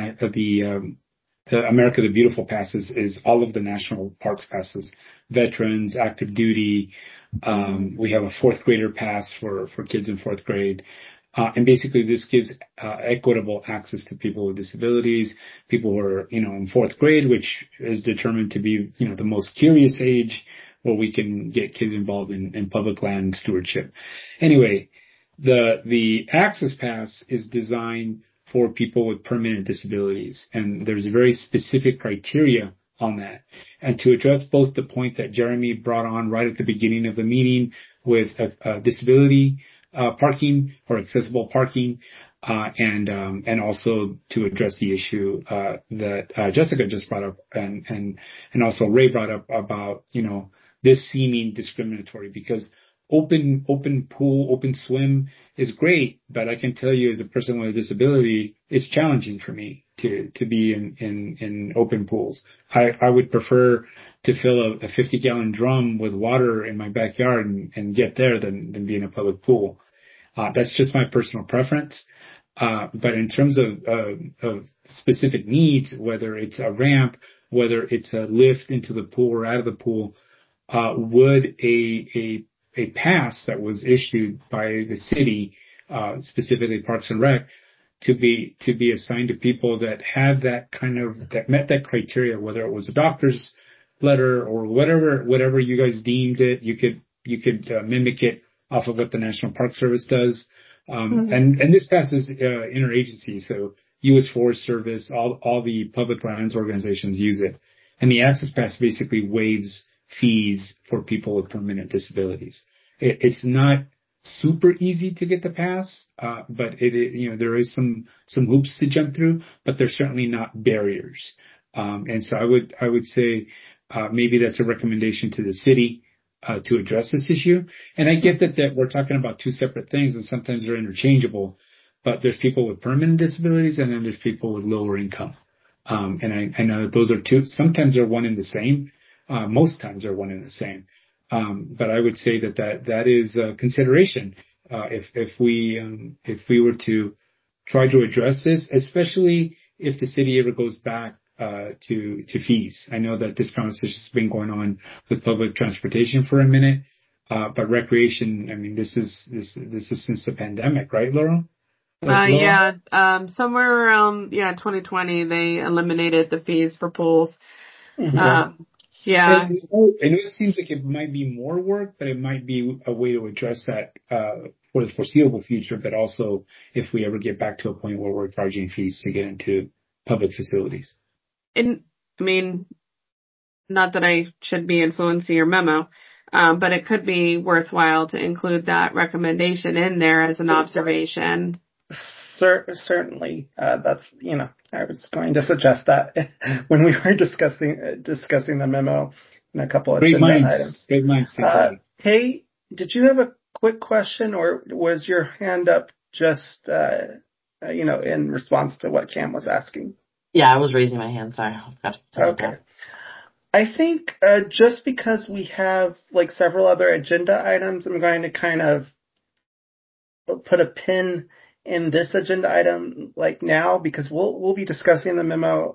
America the Beautiful passes, is all of the national parks passes, veterans, active duty. We have a fourth grader pass for kids in fourth grade. And basically this gives equitable access to people with disabilities, people who are, in fourth grade, which is determined to be, the most curious age where we can get kids involved in public land stewardship. Anyway, the Access Pass is designed for people with permanent disabilities, and there's very specific criteria on that. And to address both the point that Jeremy brought on right at the beginning of the meeting with disability parking or accessible parking, and also to address the issue that Jessica just brought up and also Ray brought up about this seeming discriminatory, because open pool, open swim is great, but I can tell you as a person with a disability, it's challenging for me to be in open pools. I would prefer to fill a 50-gallon drum with water in my backyard and get there than be in a public pool. That's just my personal preference. But in terms of specific needs, whether it's a ramp, whether it's a lift into the pool or out of the pool, would a pass that was issued by the city, specifically Parks and Rec, to be assigned to people that had that met that criteria, whether it was a doctor's letter or whatever you guys deemed it, you could mimic it off of what the National Park Service does. And this pass is interagency, so U.S. Forest Service, all the public lands organizations use it. And the Access Pass basically waives fees for people with permanent disabilities. It's not super easy to get the pass, but there is some hoops to jump through, but they're certainly not barriers. And so I would say maybe that's a recommendation to the city to address this issue. And I get that we're talking about two separate things, and sometimes they're interchangeable. But there's people with permanent disabilities, and then there's people with lower income. And I know that those are two. Sometimes they're one and the same. Most times they're one and the same. But I would say that is a consideration if we were to try to address this, especially if the city ever goes back to fees. I know that this conversation has been going on with public transportation for a minute, but recreation. I mean, this is since the pandemic, right, Laura? Yeah. Somewhere around 2020, they eliminated the fees for pools. Mm-hmm. Yeah. And I know it seems like it might be more work, but it might be a way to address that for the foreseeable future, but also if we ever get back to a point where we're charging fees to get into public facilities. And I mean, not that I should be influencing your memo, but it could be worthwhile to include that recommendation in there as an observation. Certainly, that's I was going to suggest that when we were discussing the memo in a couple of agenda items. Great minds. Hey, did you have a quick question, or was your hand up just in response to what Cam was asking? Yeah, I was raising my hand. Sorry. Okay. I think just because we have several other agenda items, I'm going to kind of put a pin in this agenda item now, because we'll be discussing the memo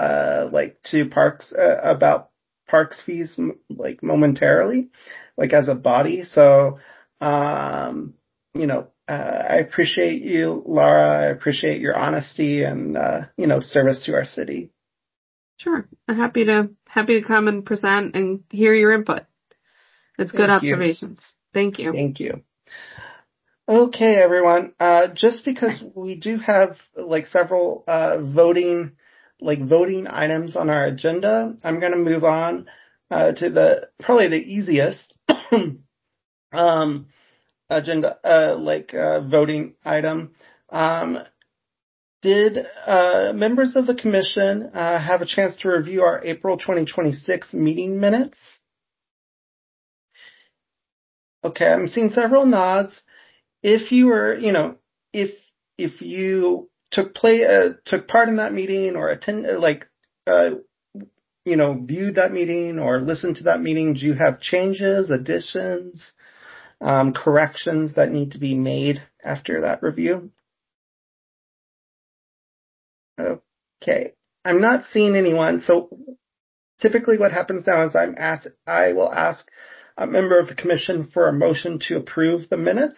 to parks about parks fees momentarily as a body. So I appreciate you, Laura. I appreciate your honesty and service to our city. Sure. I'm happy to come and present and hear your input. It's good observations. Thank you. Thank you. Okay, everyone. Just because we do have several voting items on our agenda, I'm going to move on to probably the easiest agenda voting item. Did members of the commission have a chance to review our April 2026 meeting minutes? Okay, I'm seeing several nods. If you were, if you took part in that meeting or viewed that meeting or listened to that meeting, do you have changes, additions, corrections that need to be made after that review? Okay. I'm not seeing anyone. So typically what happens now is I will ask a member of the commission for a motion to approve the minutes.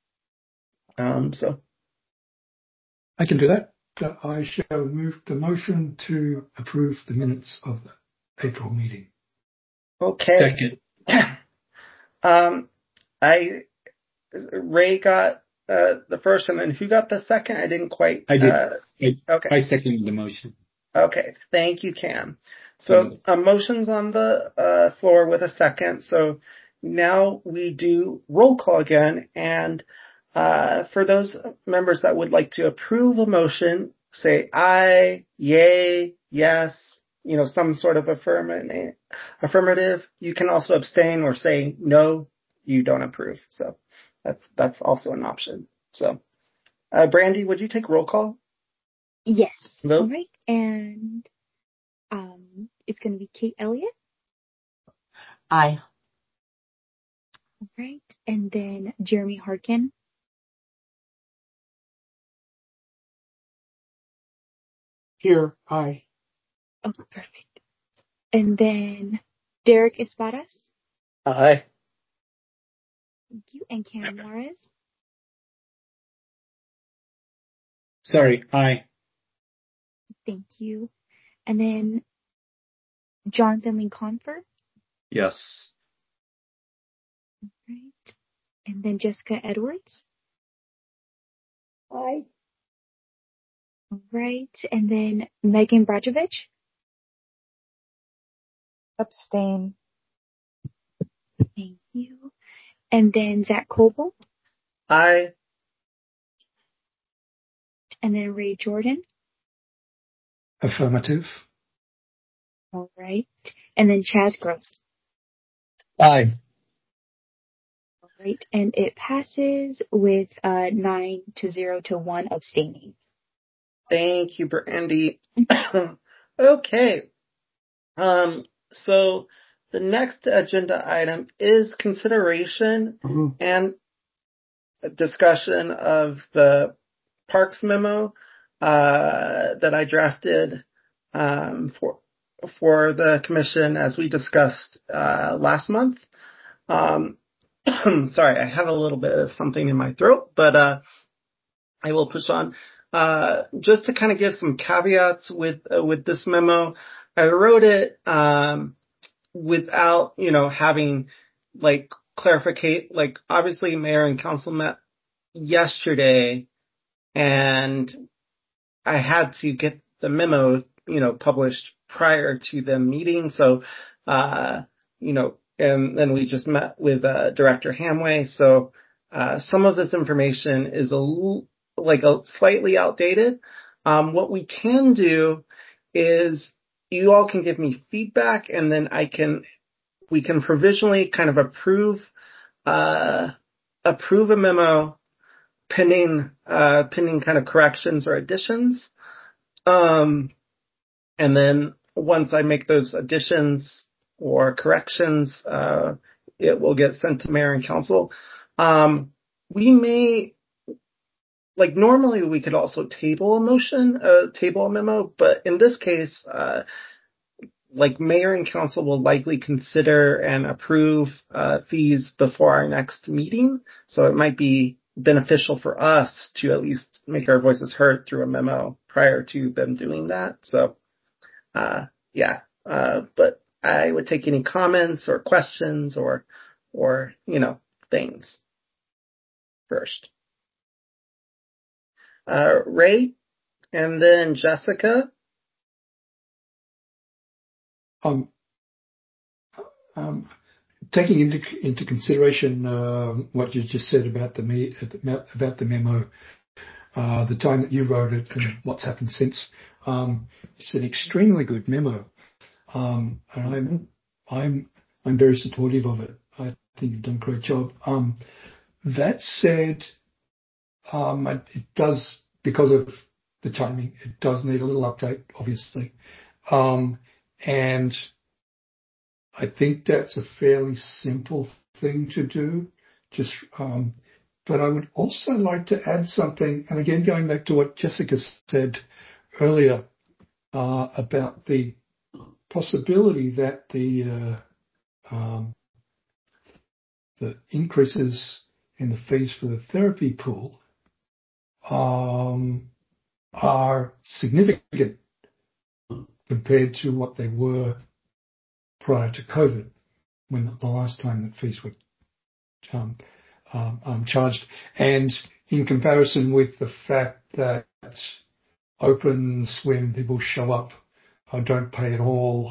So I can do that. I shall move the motion to approve the minutes of the April meeting. Okay. Second. Ray got the first, and then who got the second? I didn't quite. I did. Okay. I seconded the motion. Okay. Thank you, Cam. So a motion's on the floor with a second. So now we do roll call again. And for those members that would like to approve a motion, say aye, yay, yes, some sort of affirmative. You can also abstain or say no, you don't approve. So that's also an option. So, Brandy, would you take roll call? Yes. Vote. All right. And it's going to be Kate Elliott. Aye. All right. And then Jeremy Harkin. Here, aye. Oh, perfect. And then Derek Espadas. Aye. Thank you. And Cam Juarez. Sorry, aye. Thank you. And then Jonathan Lee Confer. Yes. All right. And then Jessica Edwards. Aye. All right. And then Megan Brajovich. Abstain. Thank you. And then Zach Coble. Aye. And then Ray Jordan. Affirmative. All right. And then Chaz Gross. Aye. All right. And it passes with 9-0 to 1 abstaining. Thank you, Brandy. Okay. So the next agenda item is consideration and discussion of the Parks memo that I drafted for the commission, as we discussed last month. Sorry, I have a little bit of something in my throat, but I will push on. Just to kind of give some caveats with this memo, I wrote it without having obviously mayor and council met yesterday, and I had to get the memo published prior to the meeting. So and then we just met with Director Hamway. So some of this information is slightly outdated. What we can do is you all can give me feedback, and then we can provisionally kind of approve a memo pending kind of corrections or additions. And then once I make those additions or corrections, it will get sent to mayor and council. We may, normally we could also table a memo, but in this case, mayor and council will likely consider and approve fees before our next meeting. So it might be beneficial for us to at least make our voices heard through a memo prior to them doing that. So, but I would take any comments or questions or things first. Ray, and then Jessica. Taking into consideration what you just said about the memo, the time that you wrote it and what's happened since, it's an extremely good memo, and I'm very supportive of it. I think you've done a great job. That said, it does, because of the timing, it does need a little update, obviously. And I think that's a fairly simple thing to do. But I would also like to add something, and again, going back to what Jessica said earlier, about the possibility that the increases in the fees for the therapy pool are significant compared to what they were prior to COVID, when the last time that fees were charged, and in comparison with the fact that open swim people show up, don't pay at all,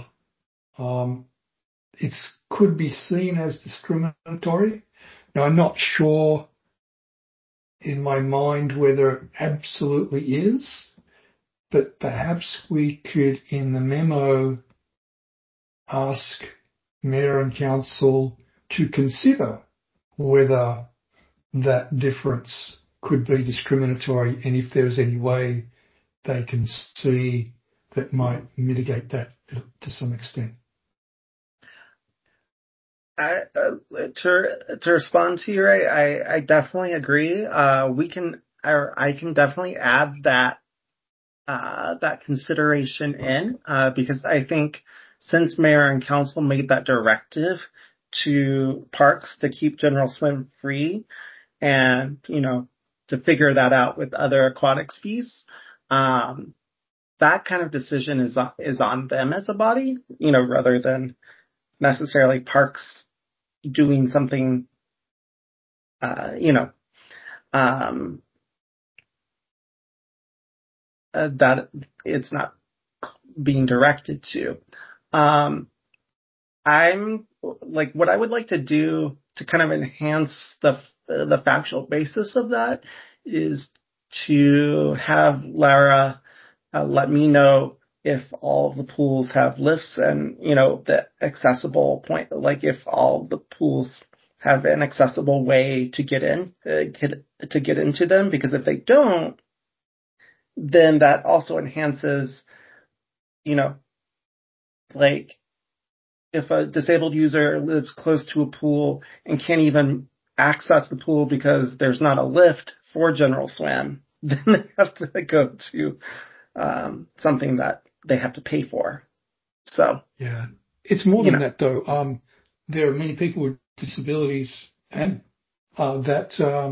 it could be seen as discriminatory. Now, I'm not sure in my mind whether it absolutely is, but perhaps we could, in the memo, ask Mayor and Council to consider whether that difference could be discriminatory, and if there's any way they can see that might mitigate that to some extent. To respond to you, I definitely agree. I can definitely add that consideration in, because I think since Mayor and Council made that directive to parks to keep general swim free, and, to figure that out with other aquatics fees, that kind of decision is on them as a body, rather than necessarily parks doing something, that it's not being directed to. I'm like, what I would like to do to kind of enhance the factual basis of that is to have Lara let me know if all of the pools have lifts and, the accessible point, like if all the pools have an accessible way to get in, to get into them, because if they don't, then that also enhances, like if a disabled user lives close to a pool and can't even access the pool because there's not a lift for general swim, then they have to go to something that they have to pay for. So yeah, it's more than that though. There are many people with disabilities, and that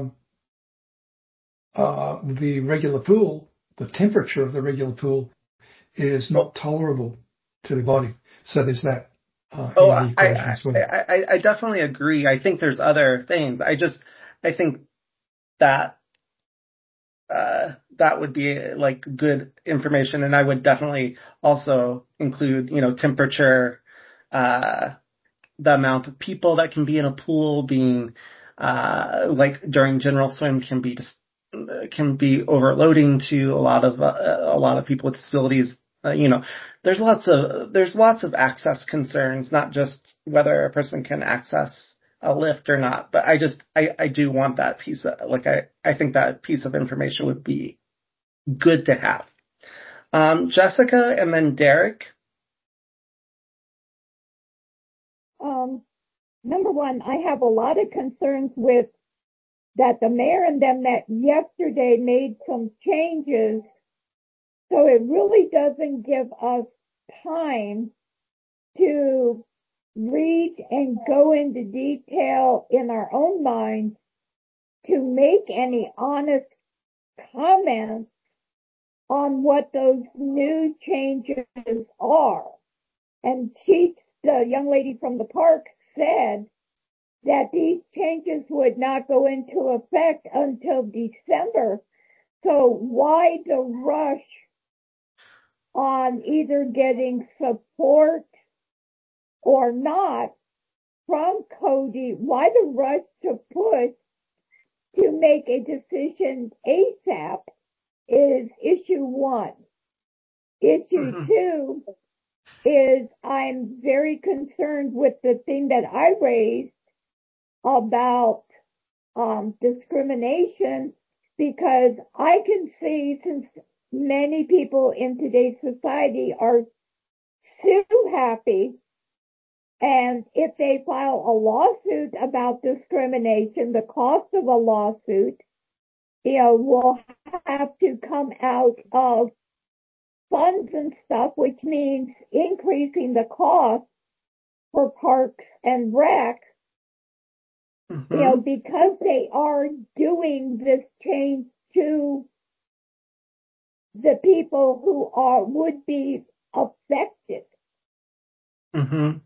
the regular pool, the temperature of the regular pool, is not tolerable to the body. So there's that. I definitely agree. I think there's other things. I think that that would be like good information, and I would definitely also include, temperature, the amount of people that can be in a pool being, like during general swim can be overloading to a lot of people with disabilities. There's lots of access concerns, not just whether a person can access a lift or not, but I do want that piece of, I think that piece of information would be good to have. Jessica and then Derek. Number one, I have a lot of concerns with that the mayor and them that yesterday made some changes. So it really doesn't give us time to read and go into detail in our own minds to make any honest comments on what those new changes are. And the young lady from the park, said that these changes would not go into effect until December. So why the rush on either getting support or not from Cody? Why the rush to push to make a decision ASAP is issue one. Issue two is I'm very concerned with the thing that I raised, about discrimination, because I can see, since many people in today's society are so happy, and if they file a lawsuit about discrimination, the cost of a lawsuit, will have to come out of funds and stuff, which means increasing the cost for Parks and Rec, because they are doing this change to the people who would be affected. Mm-hmm.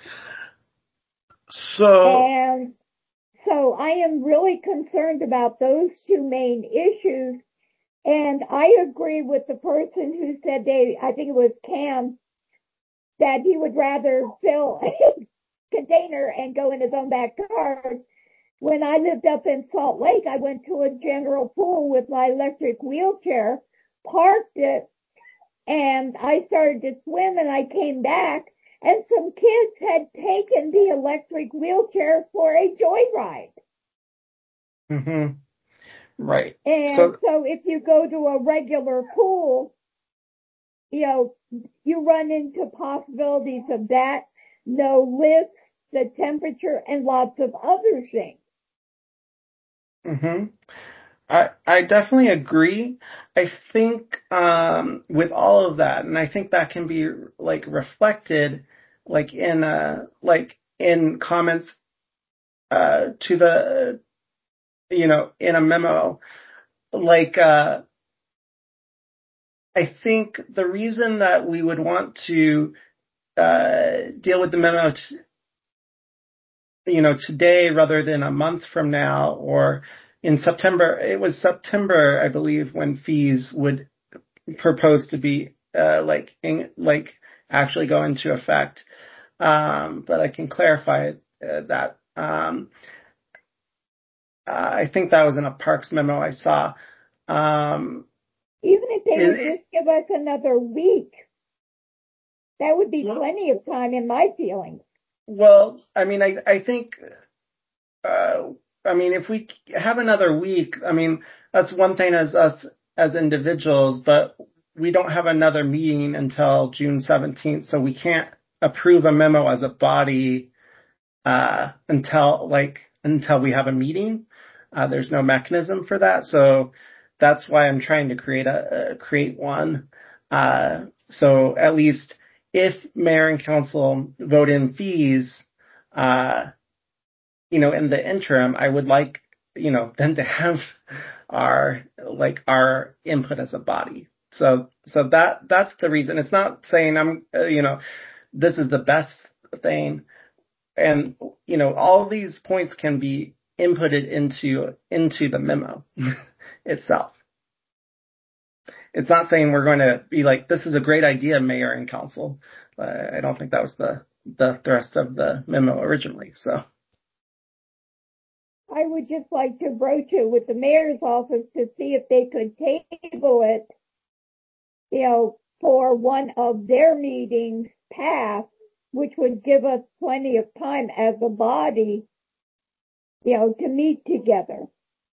And so I am really concerned about those two main issues. And I agree with the person who said I think it was Cam, that he would rather fill a container and go in his own backyard. When I lived up in Salt Lake, I went to a general pool with my electric wheelchair, parked it, and I started to swim, and I came back, and some kids had taken the electric wheelchair for a joyride. Mm-hmm. Right. And so if you go to a regular pool, you run into possibilities of that, no lifts, the temperature, and lots of other things. Mm-hmm. I definitely agree. I think with all of that, and I think that can be like reflected like in comments to the in a memo. Like I think the reason that we would want to deal with the memo today rather than a month from now, or in September. It was September, I believe, when fees would propose to be actually go into effect. But I can clarify that. I think that was in a Parks memo I saw. Even if they would just give us another week, that would be plenty of time in my feelings. Well, I mean, I think, if we have another week, that's one thing as us as individuals, but we don't have another meeting until June 17th, so we can't approve a memo as a body until we have a meeting. There's no mechanism for that, so that's why I'm trying to create one. So at least if mayor and council vote in fees, in the interim, I would like, them to have our input as a body. So that's the reason. It's not saying this is the best thing. And, all these points can be inputted into the memo itself. It's not saying we're going to be like, this is a great idea, mayor and council. I don't think that was the thrust of the memo originally. So I would just like to broach it with the mayor's office to see if they could table it, for one of their meetings past, which would give us plenty of time as a body, to meet together.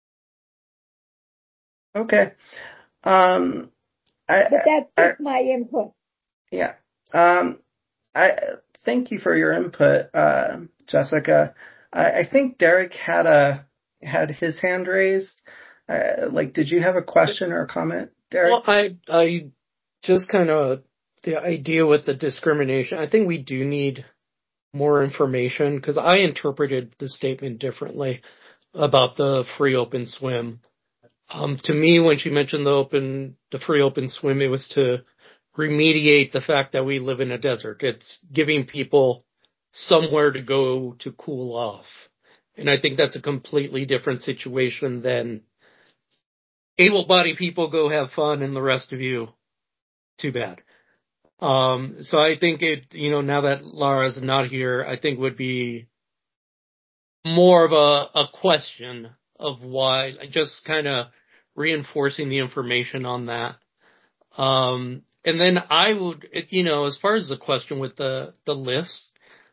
Okay. But that's just my input. Yeah. I thank you for your input, Jessica. I think Derek had his hand raised. Did you have a question or a comment, Derek? Well, I just kind of the idea with the discrimination. I think we do need more information, because I interpreted the statement differently about the free open swim. To me, when she mentioned the free open swim, it was to remediate the fact that we live in a desert. It's giving people somewhere to go to cool off. And I think that's a completely different situation than able-bodied people go have fun and the rest of you, too bad. So I think now that Laura's not here, I think would be more of a question of why, just kind of reinforcing the information on that. And then I would, as far as the question with the lifts,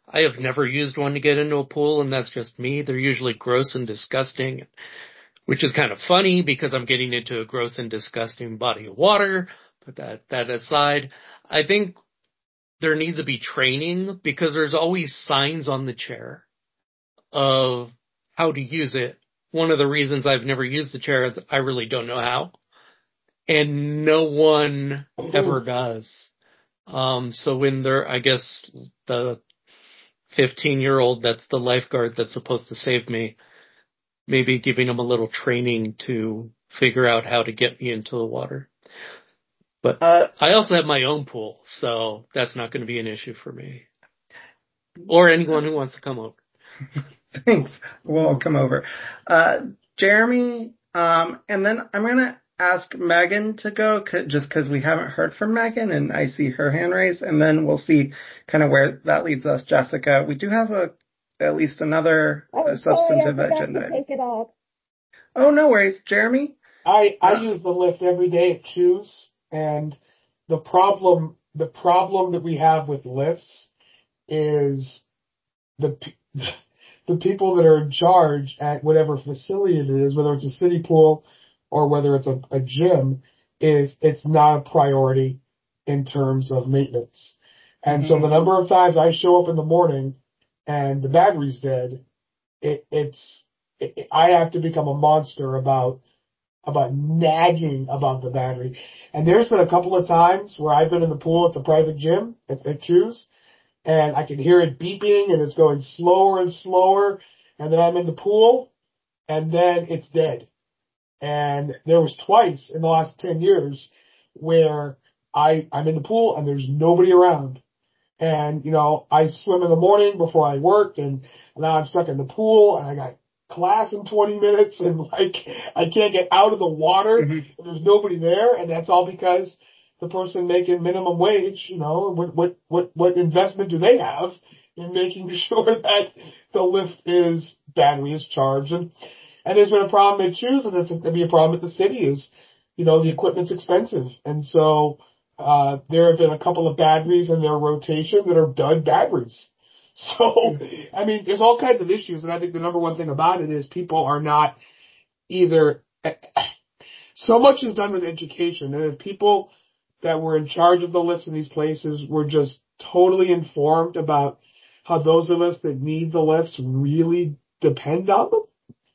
I have never used one to get into a pool, and that's just me. They're usually gross and disgusting, which is kind of funny because I'm getting into a gross and disgusting body of water. But that aside, I think there needs to be training because there's always signs on the chair of how to use it. One of the reasons I've never used the chair is I really don't know how. And no one ever does. So when I guess the 15-year-old that's the lifeguard that's supposed to save me, maybe giving them a little training to figure out how to get me into the water. But I also have my own pool, so that's not going to be an issue for me. Or anyone who wants to come over. Thanks. We'll come over. Jeremy, and then I'm going to ask Megan to go just because we haven't heard from Megan and I see her hand raised, and then we'll see kind of where that leads us. Jessica, we do have at least another substantive agenda. To take it off. Oh, no worries. Jeremy? I use the lift every day at Choose, and the problem that we have with lifts is the people that are in charge at whatever facility it is, whether it's a city pool or whether it's a gym, it's not a priority in terms of maintenance. And so the number of times I show up in the morning and the battery's dead, I have to become a monster about nagging about the battery. And there's been a couple of times where I've been in the pool at the private gym at Choose, and I can hear it beeping and it's going slower and slower, and then I'm in the pool and then it's dead. And there was twice in the last 10 years where I'm in the pool and there's nobody around. And, I swim in the morning before I work, and now I'm stuck in the pool and I got class in 20 minutes and I can't get out of the water and there's nobody there. And that's all because the person making minimum wage, what investment do they have in making sure that the lift battery is charged? And there's been a problem at Choose, and it's going to be a problem at the city is, the equipment's expensive. And so, there have been a couple of batteries in their rotation that are dud batteries. So, there's all kinds of issues, and I think the number one thing about it is people are not either, so much is done with education, and if people that were in charge of the lifts in these places were just totally informed about how those of us that need the lifts really depend on them,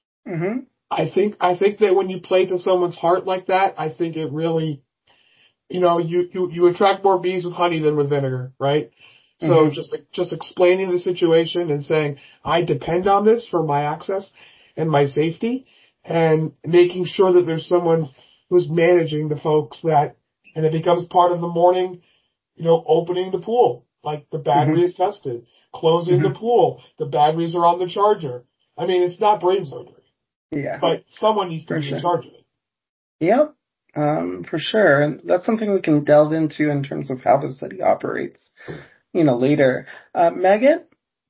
I think that when you play to someone's heart like that, I think it really, you attract more bees with honey than with vinegar, right? So just explaining the situation and saying, I depend on this for my access and my safety, and making sure that there's someone who's managing the folks and it becomes part of the morning, opening the pool. Like the battery is tested, closing the pool, the batteries are on the charger. It's not brain surgery. Yeah. But someone needs to be in charge of it. Yep. For sure. And that's something we can delve into in terms of how the city operates, later. Megan,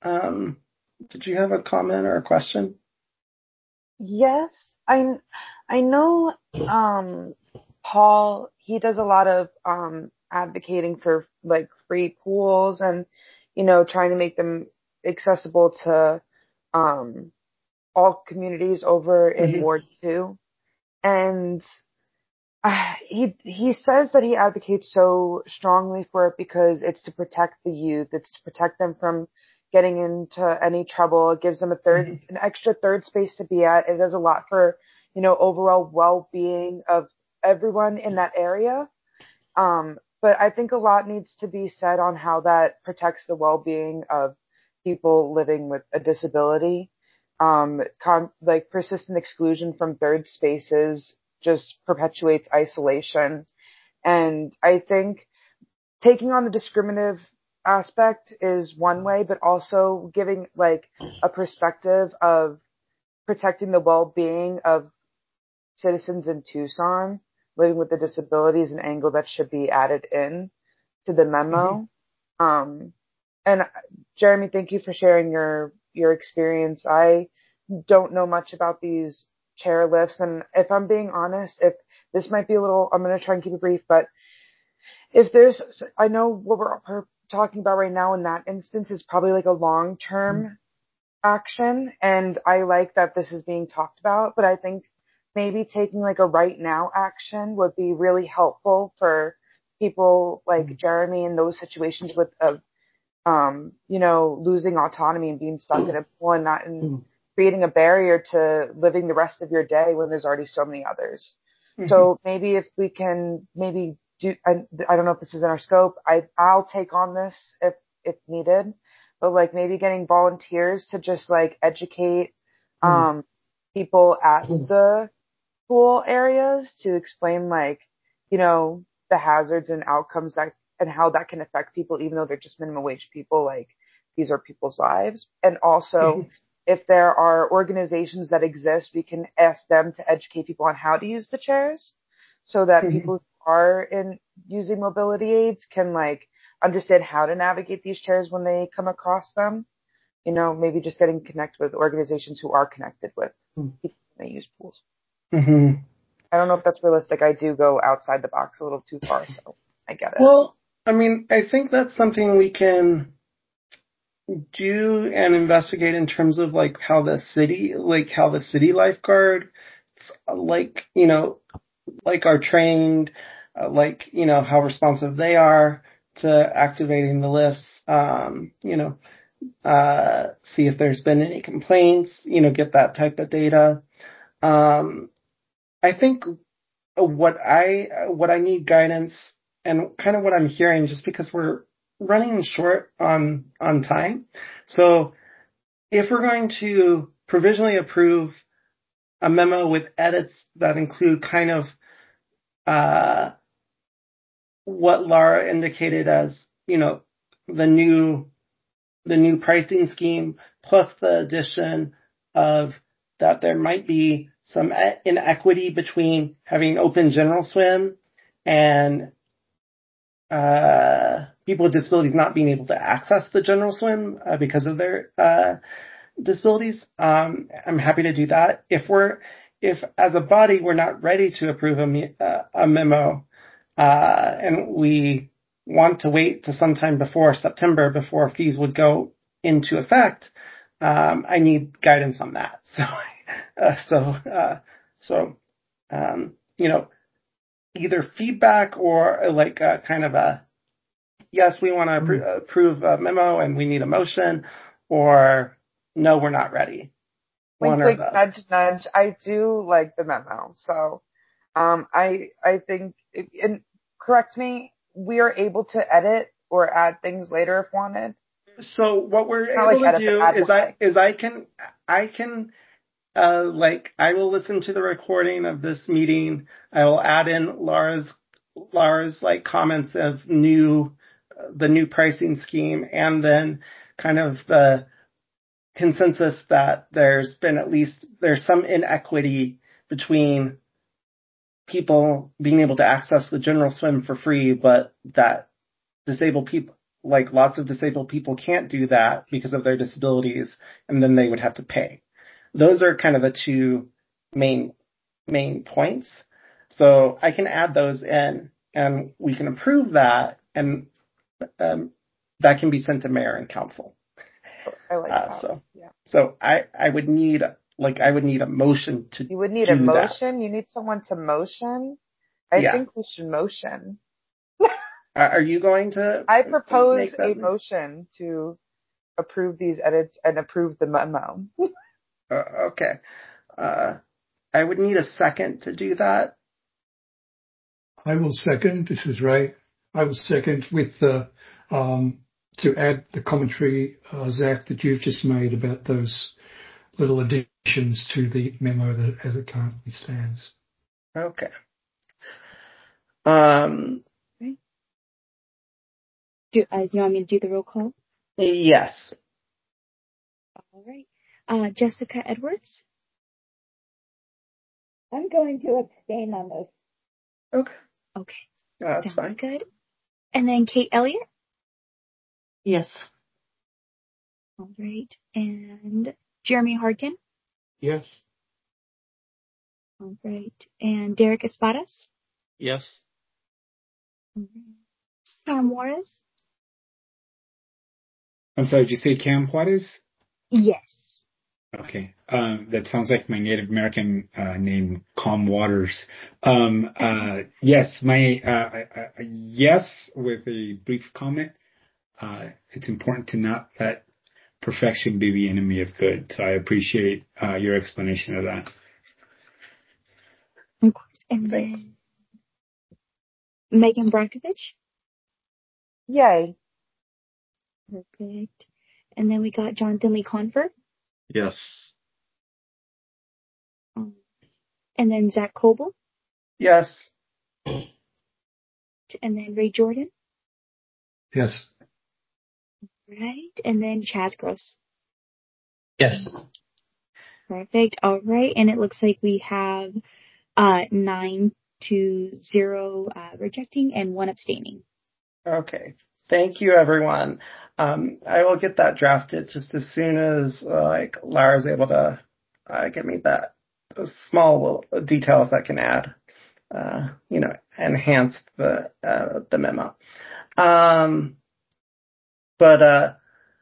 did you have a comment or a question? Yes. I know, Paul, he does a lot of, advocating for free pools and, trying to make them accessible to, all communities over in Ward 2. And he says that he advocates so strongly for it because it's to protect the youth, it's to protect them from getting into any trouble. It gives them an extra third space to be at. It does a lot for, overall well-being of everyone in that area. But I think a lot needs to be said on how that protects the well-being of people living with a disability. Persistent exclusion from third spaces just perpetuates isolation. And I think taking on the discriminative aspect is one way, but also giving a perspective of protecting the well-being of citizens in Tucson living with a disability is an angle that should be added in to the memo. And Jeremy, thank you for sharing your experience. I don't know much about these chair lifts, and if I'm being honest, if this might be I'm going to try and keep it brief, but if I know what we're talking about right now in that instance is probably like a long-term action, and I like that this is being talked about, but I think maybe taking like a right now action would be really helpful for people like Jeremy in those situations with losing autonomy and being stuck in a pool and not and creating a barrier to living the rest of your day when there's already so many others. So maybe if we can maybe do, I don't know if this is in our scope. I'll take on this if needed, but like maybe getting volunteers to just like educate people at the pool areas to explain like, the hazards and outcomes that and how that can affect people, even though they're just minimum wage people. Like, these are people's lives. And also, if there are organizations that exist, we can ask them to educate people on how to use the chairs so that people who are using mobility aids can like understand how to navigate these chairs when they come across them. Maybe just getting connected with organizations who are connected with people when they use pools. I don't know if that's realistic. I do go outside the box a little too far, so I get it. Well, I mean, I think that's something we can do and investigate in terms of like how the city lifeguard, like, like are trained, how responsive they are to activating the lifts, see if there's been any complaints, get that type of data. I think what I need guidance and kind of what I'm hearing, just because we're running short on time. So if we're going to provisionally approve a memo with edits that include kind of, what Laura indicated as, the new pricing scheme, plus the addition of that there might be some inequity between having open general swim and people with disabilities not being able to access the general swim because of their disabilities. I'm happy to do that. If as a body we're not ready to approve a memo and we want to wait to sometime before September before fees would go into effect, I need guidance on that. So, either feedback or like kind of a, yes, we want to approve a memo and we need a motion, or no, we're not ready. Wink, nudge, nudge. I do like the memo. So, I think, and correct me, we are able to edit or add things later if wanted. So what we're able to do is I can I will listen to the recording of this meeting. I will add in Laura's like comments of the new pricing scheme, and then kind of the consensus that there's some inequity between people being able to access the general swim for free, but that disabled people, like lots of disabled people, can't do that because of their disabilities, and then they would have to pay. Those are kind of the two main points. So I can add those in, and we can approve that, and that can be sent to mayor and council. I like that. So I would need a motion to. You would need a motion. That. You need someone to motion. I think we should motion. Are you going to? I propose a motion to approve these edits and approve the memo. Okay. I would need a second to do that. I will second. This is Ray. I will second with to add the commentary, Zach, that you've just made about those little additions to the memo that as it currently stands. Okay. Do you want me to do the roll call? Yes. All right. Jessica Edwards? I'm going to abstain on this. Okay. That's Sounds fine. good. And then Kate Elliott? Yes. All right. And Jeremy Harkin? Yes. All right. And Derek Espadas? Yes. All right. Sam Juarez? I'm sorry, did you say Cam Juarez? Yes. Okay. That sounds like my Native American name, Calm Waters. Yes, yes, with a brief comment. It's important to not let perfection be the enemy of good. So I appreciate your explanation of that. Of course. And Thanks. then Megan Brankovich. Yay. Perfect. And then we got Jonathan Lee Confer. Yes. And then Zach Coble. Yes. And then Ray Jordan. Yes. Right. And then Chaz Gross. Yes. Perfect. All right. And it looks like we have 9-0 rejecting and 1 abstaining. Okay. Thank you, everyone. I will get that drafted just as soon as Lara's able to give me that small little details that can add, enhance the memo. But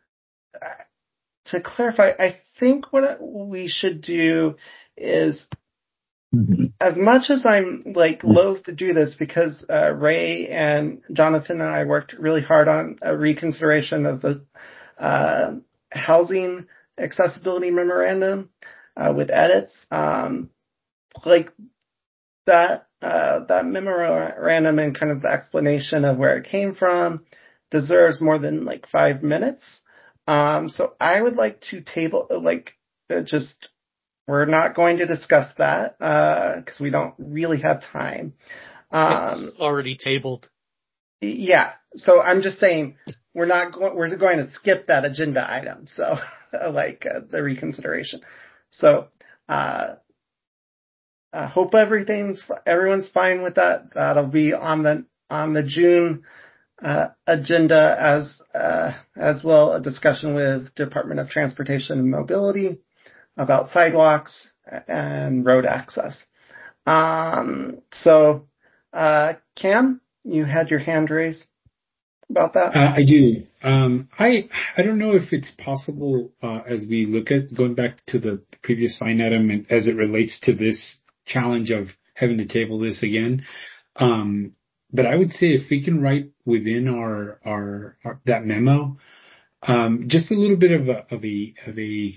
to clarify, I think what we should do is, as much as I'm loath to do this, because Ray and Jonathan and I worked really hard on a reconsideration of the housing accessibility memorandum with edits, that memorandum and kind of the explanation of where it came from deserves more than 5 minutes. So I would like to table, we're not going to discuss that, because we don't really have time. It's already tabled. Yeah. So I'm just saying we're going to skip that agenda item. So, the reconsideration. So, I hope everyone's fine with that. That'll be on the June agenda as well, a discussion with Department of Transportation and Mobility about sidewalks and road access. So, Cam, you had your hand raised about that? I do. I don't know if it's possible, as we look at going back to the previous line item and as it relates to this challenge of having to table this again. But I would say if we can write within our that memo, just a little bit of a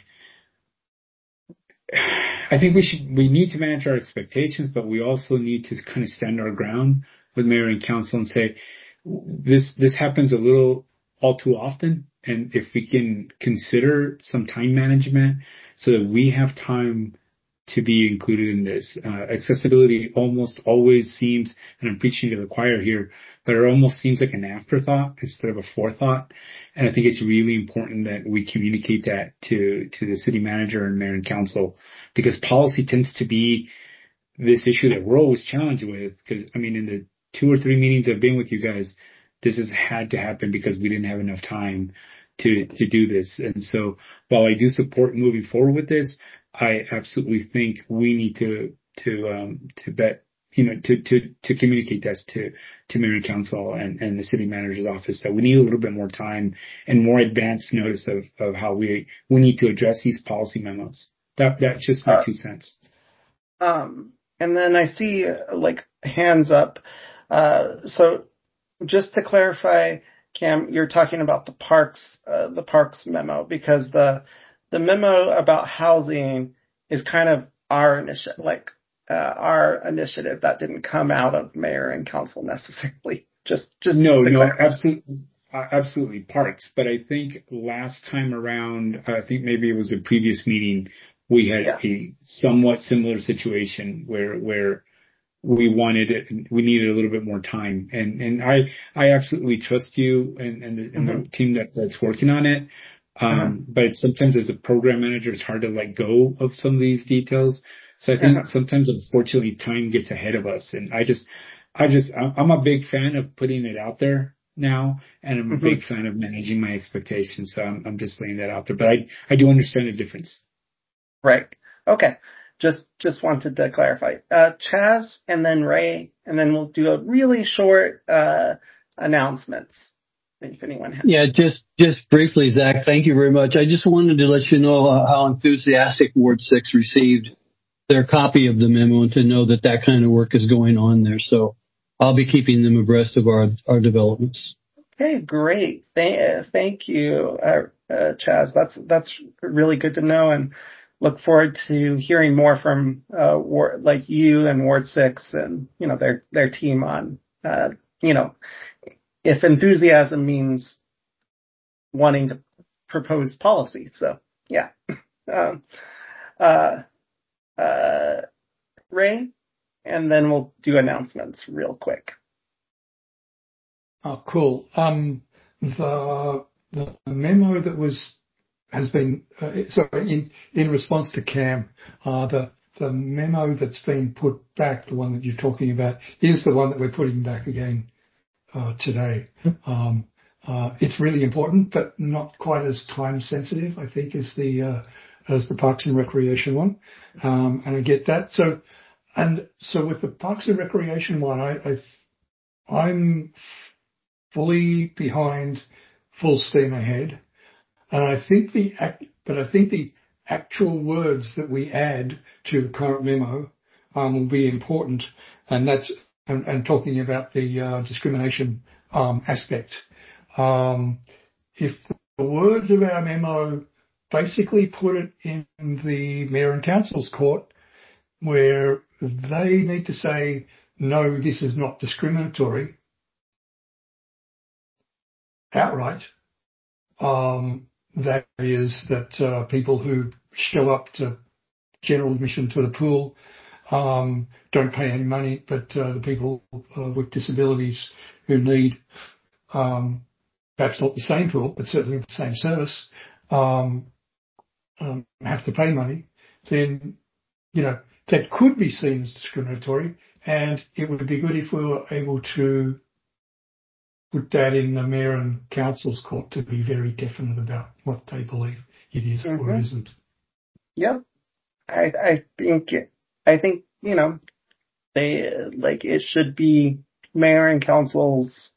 I think we need to manage our expectations, but we also need to kind of stand our ground with mayor and council and say, this happens a little all too often. And if we can consider some time management so that we have time to be included in this. Accessibility almost always seems, and I'm preaching to the choir here, but it almost seems like an afterthought instead of a forethought. And I think it's really important that we communicate that to the city manager and mayor and council, because policy tends to be this issue that we're always challenged with. Because, I mean, in the 2 or 3 meetings I've been with you guys, this has had to happen because we didn't have enough time to do this. And so while I do support moving forward with this, I absolutely think we need to communicate this to mayor and council and the city manager's office that we need a little bit more time and more advanced notice of how we need to address these policy memos. That's just my 2 cents. And then I see hands up. So just to clarify, Cam, you're talking about the parks memo, because the memo about housing is kind of our initiative, our initiative that didn't come out of mayor and council necessarily. Just no, absolutely parks. But I think last time around, I think maybe it was a previous meeting, we had a somewhat similar situation where we needed a little bit more time. And I absolutely trust you and the team that's working on it. But sometimes as a program manager, it's hard to let go of some of these details. So I think sometimes, unfortunately, time gets ahead of us. And I'm a big fan of putting it out there now, and I'm a big fan of managing my expectations. So I'm just laying that out there. But I do understand the difference. Right. Okay. Just wanted to clarify. Chaz and then Ray, and then we'll do a really short announcements. if anyone has. Yeah, just briefly, Zach, thank you very much. I just wanted to let you know how enthusiastic Ward 6 received their copy of the memo and to know that that kind of work is going on there. So I'll be keeping them abreast of our developments. Okay, great. Thank you, Chaz. That's really good to know, and look forward to hearing more from like you and Ward 6 and their team on if enthusiasm means wanting to propose policy. So yeah. Ray, and then we'll do announcements real quick. Oh, cool. The memo that has been in response to Cam, the memo that's been put back, the one that you're talking about, is the one that we're putting back again today. It's really important, but not quite as time sensitive, I think, as the Parks and Recreation one. And I get that. So with the Parks and Recreation one, I'm fully behind, full steam ahead. And I think the actual words that we add to the current memo will be important, and that's and talking about the discrimination aspect. If the words of our memo basically put it in the mayor and council's court, where they need to say, no, this is not discriminatory, outright. That is that people who show up to general admission to the pool don't pay any money, but the people with disabilities who need perhaps not the same pool, but certainly the same service, have to pay money, then, that could be seen as discriminatory, and it would be good if we were able to put that in the mayor and council's court to be very definite about what they believe it is or it isn't. Yep. I think, they, it should be mayor and council's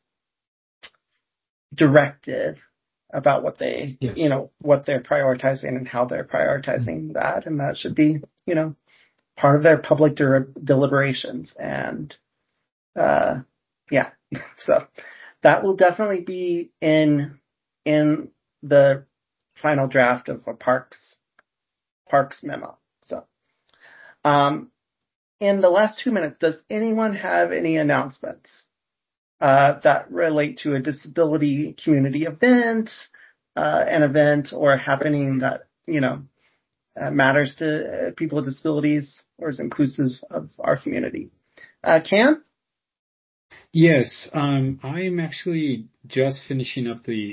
directive about what they, what they're prioritizing and how they're prioritizing that. And that should be, part of their public deliberations. And, so that will definitely be in the final draft of a parks memo. So, in the last 2 minutes, does anyone have any announcements that relate to a disability community event, an event or happening that matters to people with disabilities or is inclusive of our community? Cam? Yes, I'm actually just finishing up the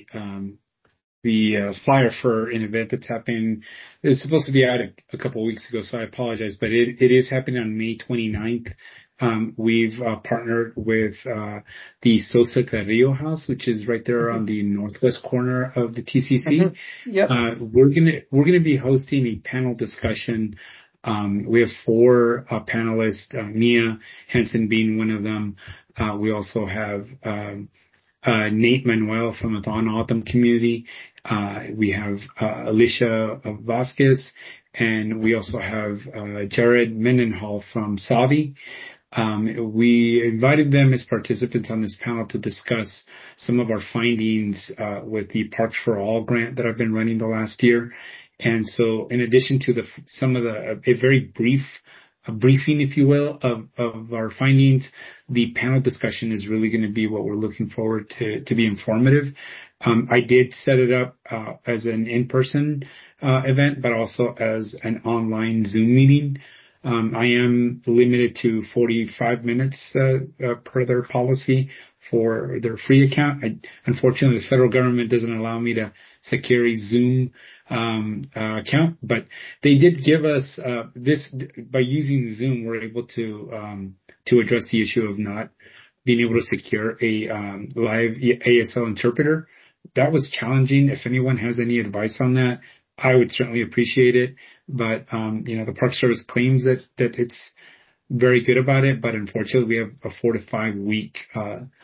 flyer for an event that's happening. It's supposed to be out a couple of weeks ago, so I apologize, but it is happening on May 29th. We've partnered with the Sosa Carrillo House, which is right there on the northwest corner of the TCC. Yep. We're gonna be hosting a panel discussion. We have 4 panelists, Mia Henson being one of them. We also have Nate Manuel from the Dawn Autumn community. We have Alicia Vasquez, and we also have Jared Mendenhall from Savi. We invited them as participants on this panel to discuss some of our findings with the Parks for All grant that I've been running the last year. And so, in addition to a very brief briefing, if you will, of our findings, the panel discussion is really going to be what we're looking forward to be informative. I did set it up as an in-person event, but also as an online Zoom meeting. I am limited to 45 minutes per their policy for their free account. Unfortunately, the federal government doesn't allow me to secure a Zoom account, but they did give us this by using Zoom. We're able to address the issue of not being able to secure a live ASL interpreter. That was challenging. If anyone has any advice on that, I would certainly appreciate it. But the Park Service claims that it's very good about it, but unfortunately we have a 4 to 5 week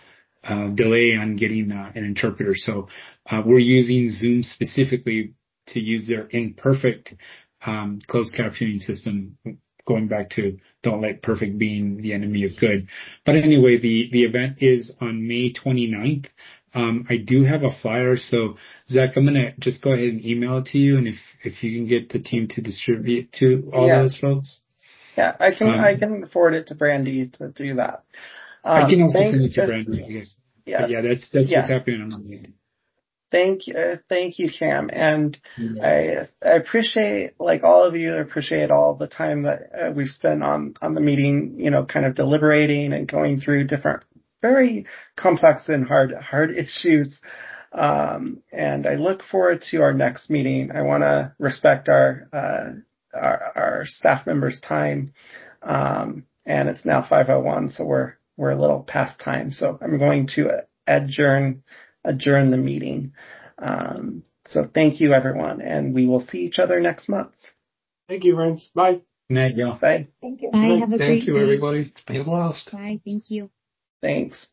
delay on getting an interpreter. So we're using Zoom specifically to use their imperfect closed captioning system, going back to don't let perfect being the enemy of good. But anyway, the event is on May 29th. I do have a flyer, so Zach, I'm going to just go ahead and email it to you, and if you can get the team to distribute to all those folks. Yeah, I can forward it to Brandy to do that. I can also send it to Brandy, I guess. Yes. But yeah, that's what's happening on Monday. Thank you, Cam, and I appreciate, like all of you, appreciate all the time that we've spent on the meeting, kind of deliberating and going through different, very complex and hard issues. And I look forward to our next meeting. I want to respect our staff members' time, and it's now 5:01, so we're a little past time. So I'm going to adjourn the meeting. So thank you, everyone, and we will see each other next month. Thank you, friends. Bye. Good night, y'all. Bye. Thank you. Bye. Have a great day. Thank you, everybody. It's been a blast. Bye. Thank you. Thanks.